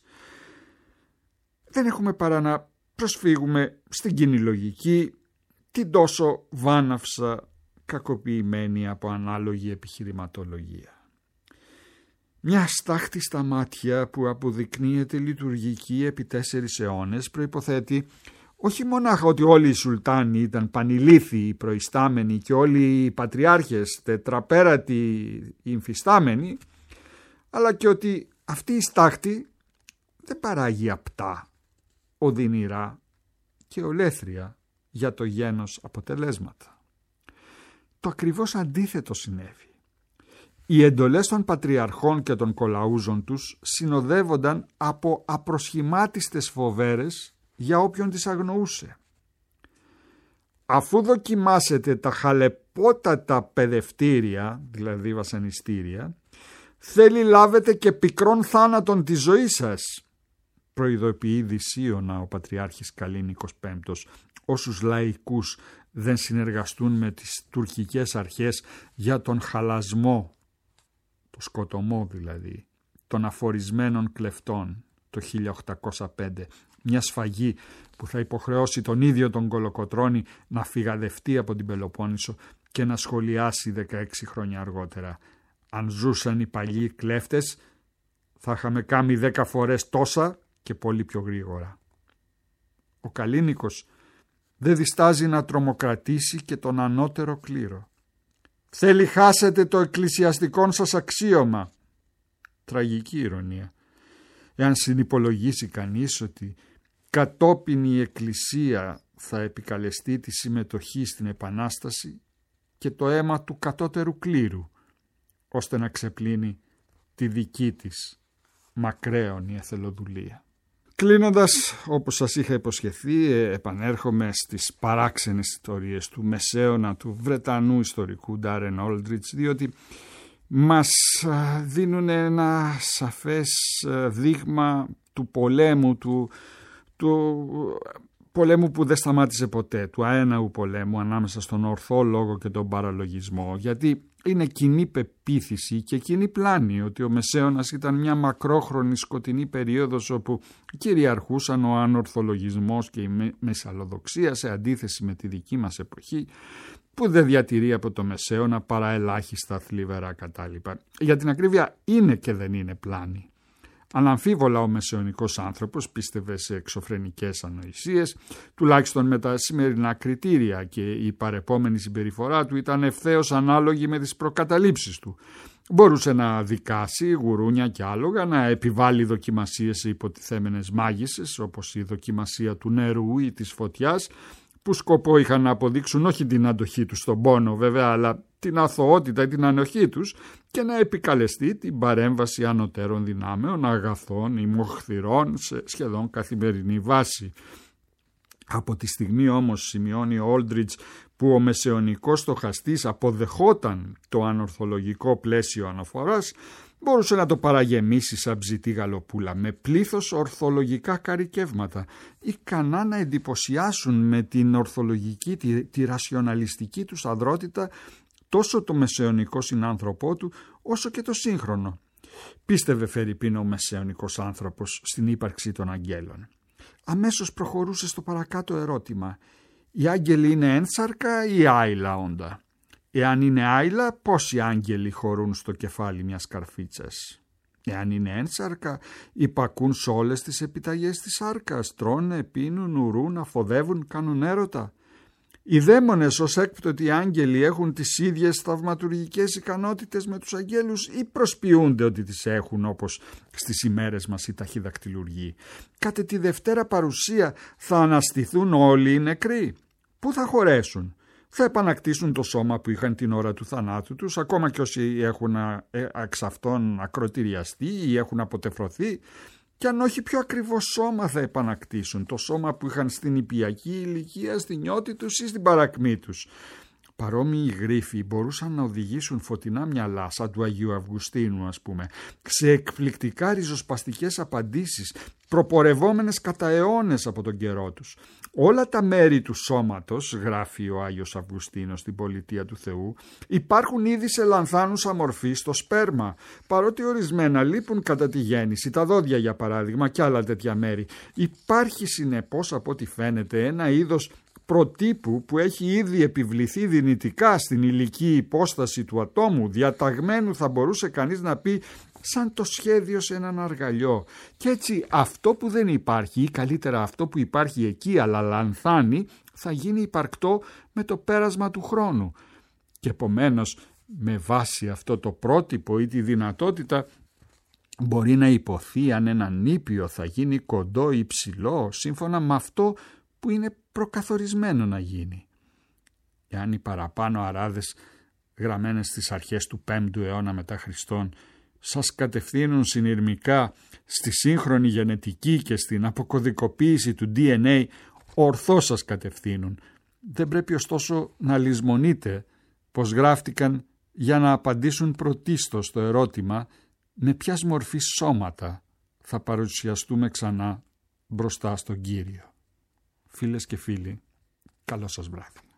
S3: Δεν έχουμε παρά να προσφύγουμε στην κοινή λογική, την τόσο βάναυσα κακοποιημένη από ανάλογη επιχειρηματολογία. Μια στάχτη στα μάτια που αποδεικνύεται λειτουργική επί 4 αιώνες προϋποθέτει όχι μονάχα ότι όλοι οι σουλτάνοι ήταν πανηλήθιοι προϊστάμενοι και όλοι οι πατριάρχες τετραπέρατοι υφιστάμενοι, αλλά και ότι αυτή η στάχτη δεν παράγει απτά, οδυνηρά και ολέθρια για το γένος αποτελέσματα. Το ακριβώς αντίθετο συνέβη. Οι εντολές των πατριαρχών και των κολαούζων τους συνοδεύονταν από απροσχημάτιστες φοβέρες για όποιον τις αγνοούσε. Αφού δοκιμάσετε τα χαλεπότατα παιδευτήρια, δηλαδή βασανιστήρια, θέλει λάβετε και πικρόν θάνατον τη ζωή σας, προειδοποιεί δυσίωνα ο Πατριάρχης Καλίνικος Πέμπτος, όσους λαϊκούς δεν συνεργαστούν με τις τουρκικές αρχές για τον χαλασμό, το σκοτωμό δηλαδή, των αφορισμένων κλεφτών το 1805, μια σφαγή που θα υποχρεώσει τον ίδιο τον Κολοκοτρώνη να φυγαδευτεί από την Πελοπόννησο και να σχολιάσει 16 χρόνια αργότερα. Αν ζούσαν οι παλιοί κλέφτες θα είχαμε κάνει 10 φορές τόσα και πολύ πιο γρήγορα. Ο Καλίνικος δεν διστάζει να τρομοκρατήσει και τον ανώτερο κλήρο. Θέλει χάσετε το εκκλησιαστικόν σας αξίωμα. Τραγική ηρωνία. Εάν συνυπολογίσει κανείς ότι κατόπιν η Εκκλησία θα επικαλεστεί τη συμμετοχή στην Επανάσταση και το αίμα του κατώτερου κλήρου, ώστε να ξεπλύνει τη δική της μακραίωνη εθελοδουλία. Κλείνοντας, όπως σας είχα υποσχεθεί, επανέρχομαι στις παράξενες ιστορίες του μεσαίωνα του Βρετανού ιστορικού Ντάρεν Όλντριτς, διότι μας δίνουν ένα σαφές δείγμα του πολέμου, του πολέμου που δεν σταμάτησε ποτέ, του αέναου πολέμου ανάμεσα στον ορθό λόγο και τον παραλογισμό, γιατί είναι κοινή πεποίθηση και κοινή πλάνη ότι ο Μεσαίωνας ήταν μια μακρόχρονη σκοτεινή περίοδος όπου κυριαρχούσαν ο ανορθολογισμός και η μεσαλλοδοξία σε αντίθεση με τη δική μας εποχή, που δεν διατηρεί από το Μεσαίωνα παρά ελάχιστα θλιβερά κατάλοιπα. Για την ακρίβεια είναι και δεν είναι πλάνη. Αναμφίβολα ο μεσαιωνικός άνθρωπος πίστευε σε εξωφρενικές ανοησίες, τουλάχιστον με τα σημερινά κριτήρια, και η παρεπόμενη συμπεριφορά του ήταν ευθέως ανάλογη με τις προκαταλήψεις του. Μπορούσε να δικάσει γουρούνια και άλογα, να επιβάλλει δοκιμασίες σε υποτιθέμενες μάγισσες, όπως η δοκιμασία του νερού ή της φωτιάς, που σκοπό είχαν να αποδείξουν όχι την αντοχή τους στον πόνο βέβαια, αλλά την αθωότητα ή την ανοχή τους, και να επικαλεστεί την παρέμβαση ανωτέρων δυνάμεων, αγαθών ή μοχθηρών σε σχεδόν καθημερινή βάση. Από τη στιγμή όμως, σημειώνει ο Όλντριτς, που ο μεσαιωνικός στοχαστής αποδεχόταν το ανορθολογικό πλαίσιο αναφοράς, μπορούσε να το παραγεμίσει σαν ψητή γαλοπούλα με πλήθος ορθολογικά καρικεύματα, ικανά να εντυπωσιάσουν με την ορθολογική, τη ρασιοναλιστική τους αδρότητα τόσο το μεσαιωνικό συνάνθρωπό του όσο και το σύγχρονο. Πίστευε φερειπίν ο μεσαιωνικός άνθρωπος στην ύπαρξη των αγγέλων. Αμέσως προχωρούσε στο παρακάτω ερώτημα: οι άγγελοι είναι ένσαρκα ή άειλα όντα? Εάν είναι άειλα, πόσοι άγγελοι χωρούν στο κεφάλι μιας καρφίτσας? Εάν είναι ένσαρκα, υπακούν σε όλες τις επιταγές της σάρκας, τρώνε, πίνουν, ουρούν, αφοδεύουν, κάνουν έρωτα. Οι δαίμονες ως έκπτωτοι άγγελοι έχουν τις ίδιες θαυματουργικές ικανότητες με τους αγγέλους ή προσποιούνται ότι τις έχουν, όπως στις ημέρες μας οι ταχυδακτηλουργοί? Κάτε τη Δευτέρα παρουσία θα αναστηθούν όλοι οι νεκροί? Πού θα χωρέσουν? Θα επανακτήσουν το σώμα που είχαν την ώρα του θανάτου τους, ακόμα και όσοι έχουν εξ αυτών ακροτηριαστεί ή έχουν αποτεφρωθεί? Και αν όχι, πιο ακριβό σώμα θα επανακτήσουν? Το σώμα που είχαν στην ιππιακή ηλικία, στην νιώτη τους ή στην παρακμή τους? Παρόμοιοι γρίφοι μπορούσαν να οδηγήσουν φωτεινά μυαλά, σαν του Αγίου Αυγουστίνου ας πούμε, σε εκπληκτικά ριζοσπαστικές απαντήσεις, προπορευόμενες κατά αιώνες από τον καιρό τους. Όλα τα μέρη του σώματος, γράφει ο Άγιος Αυγουστίνος στην Πολιτεία του Θεού, υπάρχουν ήδη σε λανθάνουσα μορφή στο σπέρμα, παρότι ορισμένα λείπουν κατά τη γέννηση, τα δόντια για παράδειγμα και άλλα τέτοια μέρη. Υπάρχει συνεπώς, από ό,τι φαίνεται, ένα είδος προτύπου που έχει ήδη επιβληθεί δυνητικά στην υλική υπόσταση του ατόμου, διαταγμένου θα μπορούσε κανείς να πει σαν το σχέδιο σε έναν αργαλιό. Και έτσι αυτό που δεν υπάρχει, ή καλύτερα αυτό που υπάρχει εκεί αλλά λανθάνει, θα γίνει υπαρκτό με το πέρασμα του χρόνου. Και επομένως, με βάση αυτό το πρότυπο ή τη δυνατότητα, μπορεί να υποθεί αν ένα νήπιο θα γίνει κοντό ή ψηλό, σύμφωνα με αυτό που είναι προκαθορισμένο να γίνει. Εάν οι παραπάνω αράδες γραμμένες στις αρχές του 5ου αιώνα μετά Χριστόν σας κατευθύνουν συνειρμικά στη σύγχρονη γενετική και στην αποκωδικοποίηση του DNA, ορθώς σας κατευθύνουν. Δεν πρέπει ωστόσο να λησμονείτε πως γράφτηκαν για να απαντήσουν πρωτίστως στο ερώτημα με ποιας μορφής σώματα θα παρουσιαστούμε ξανά μπροστά στον Κύριο. Φίλες και φίλοι, καλό σας βράδυ.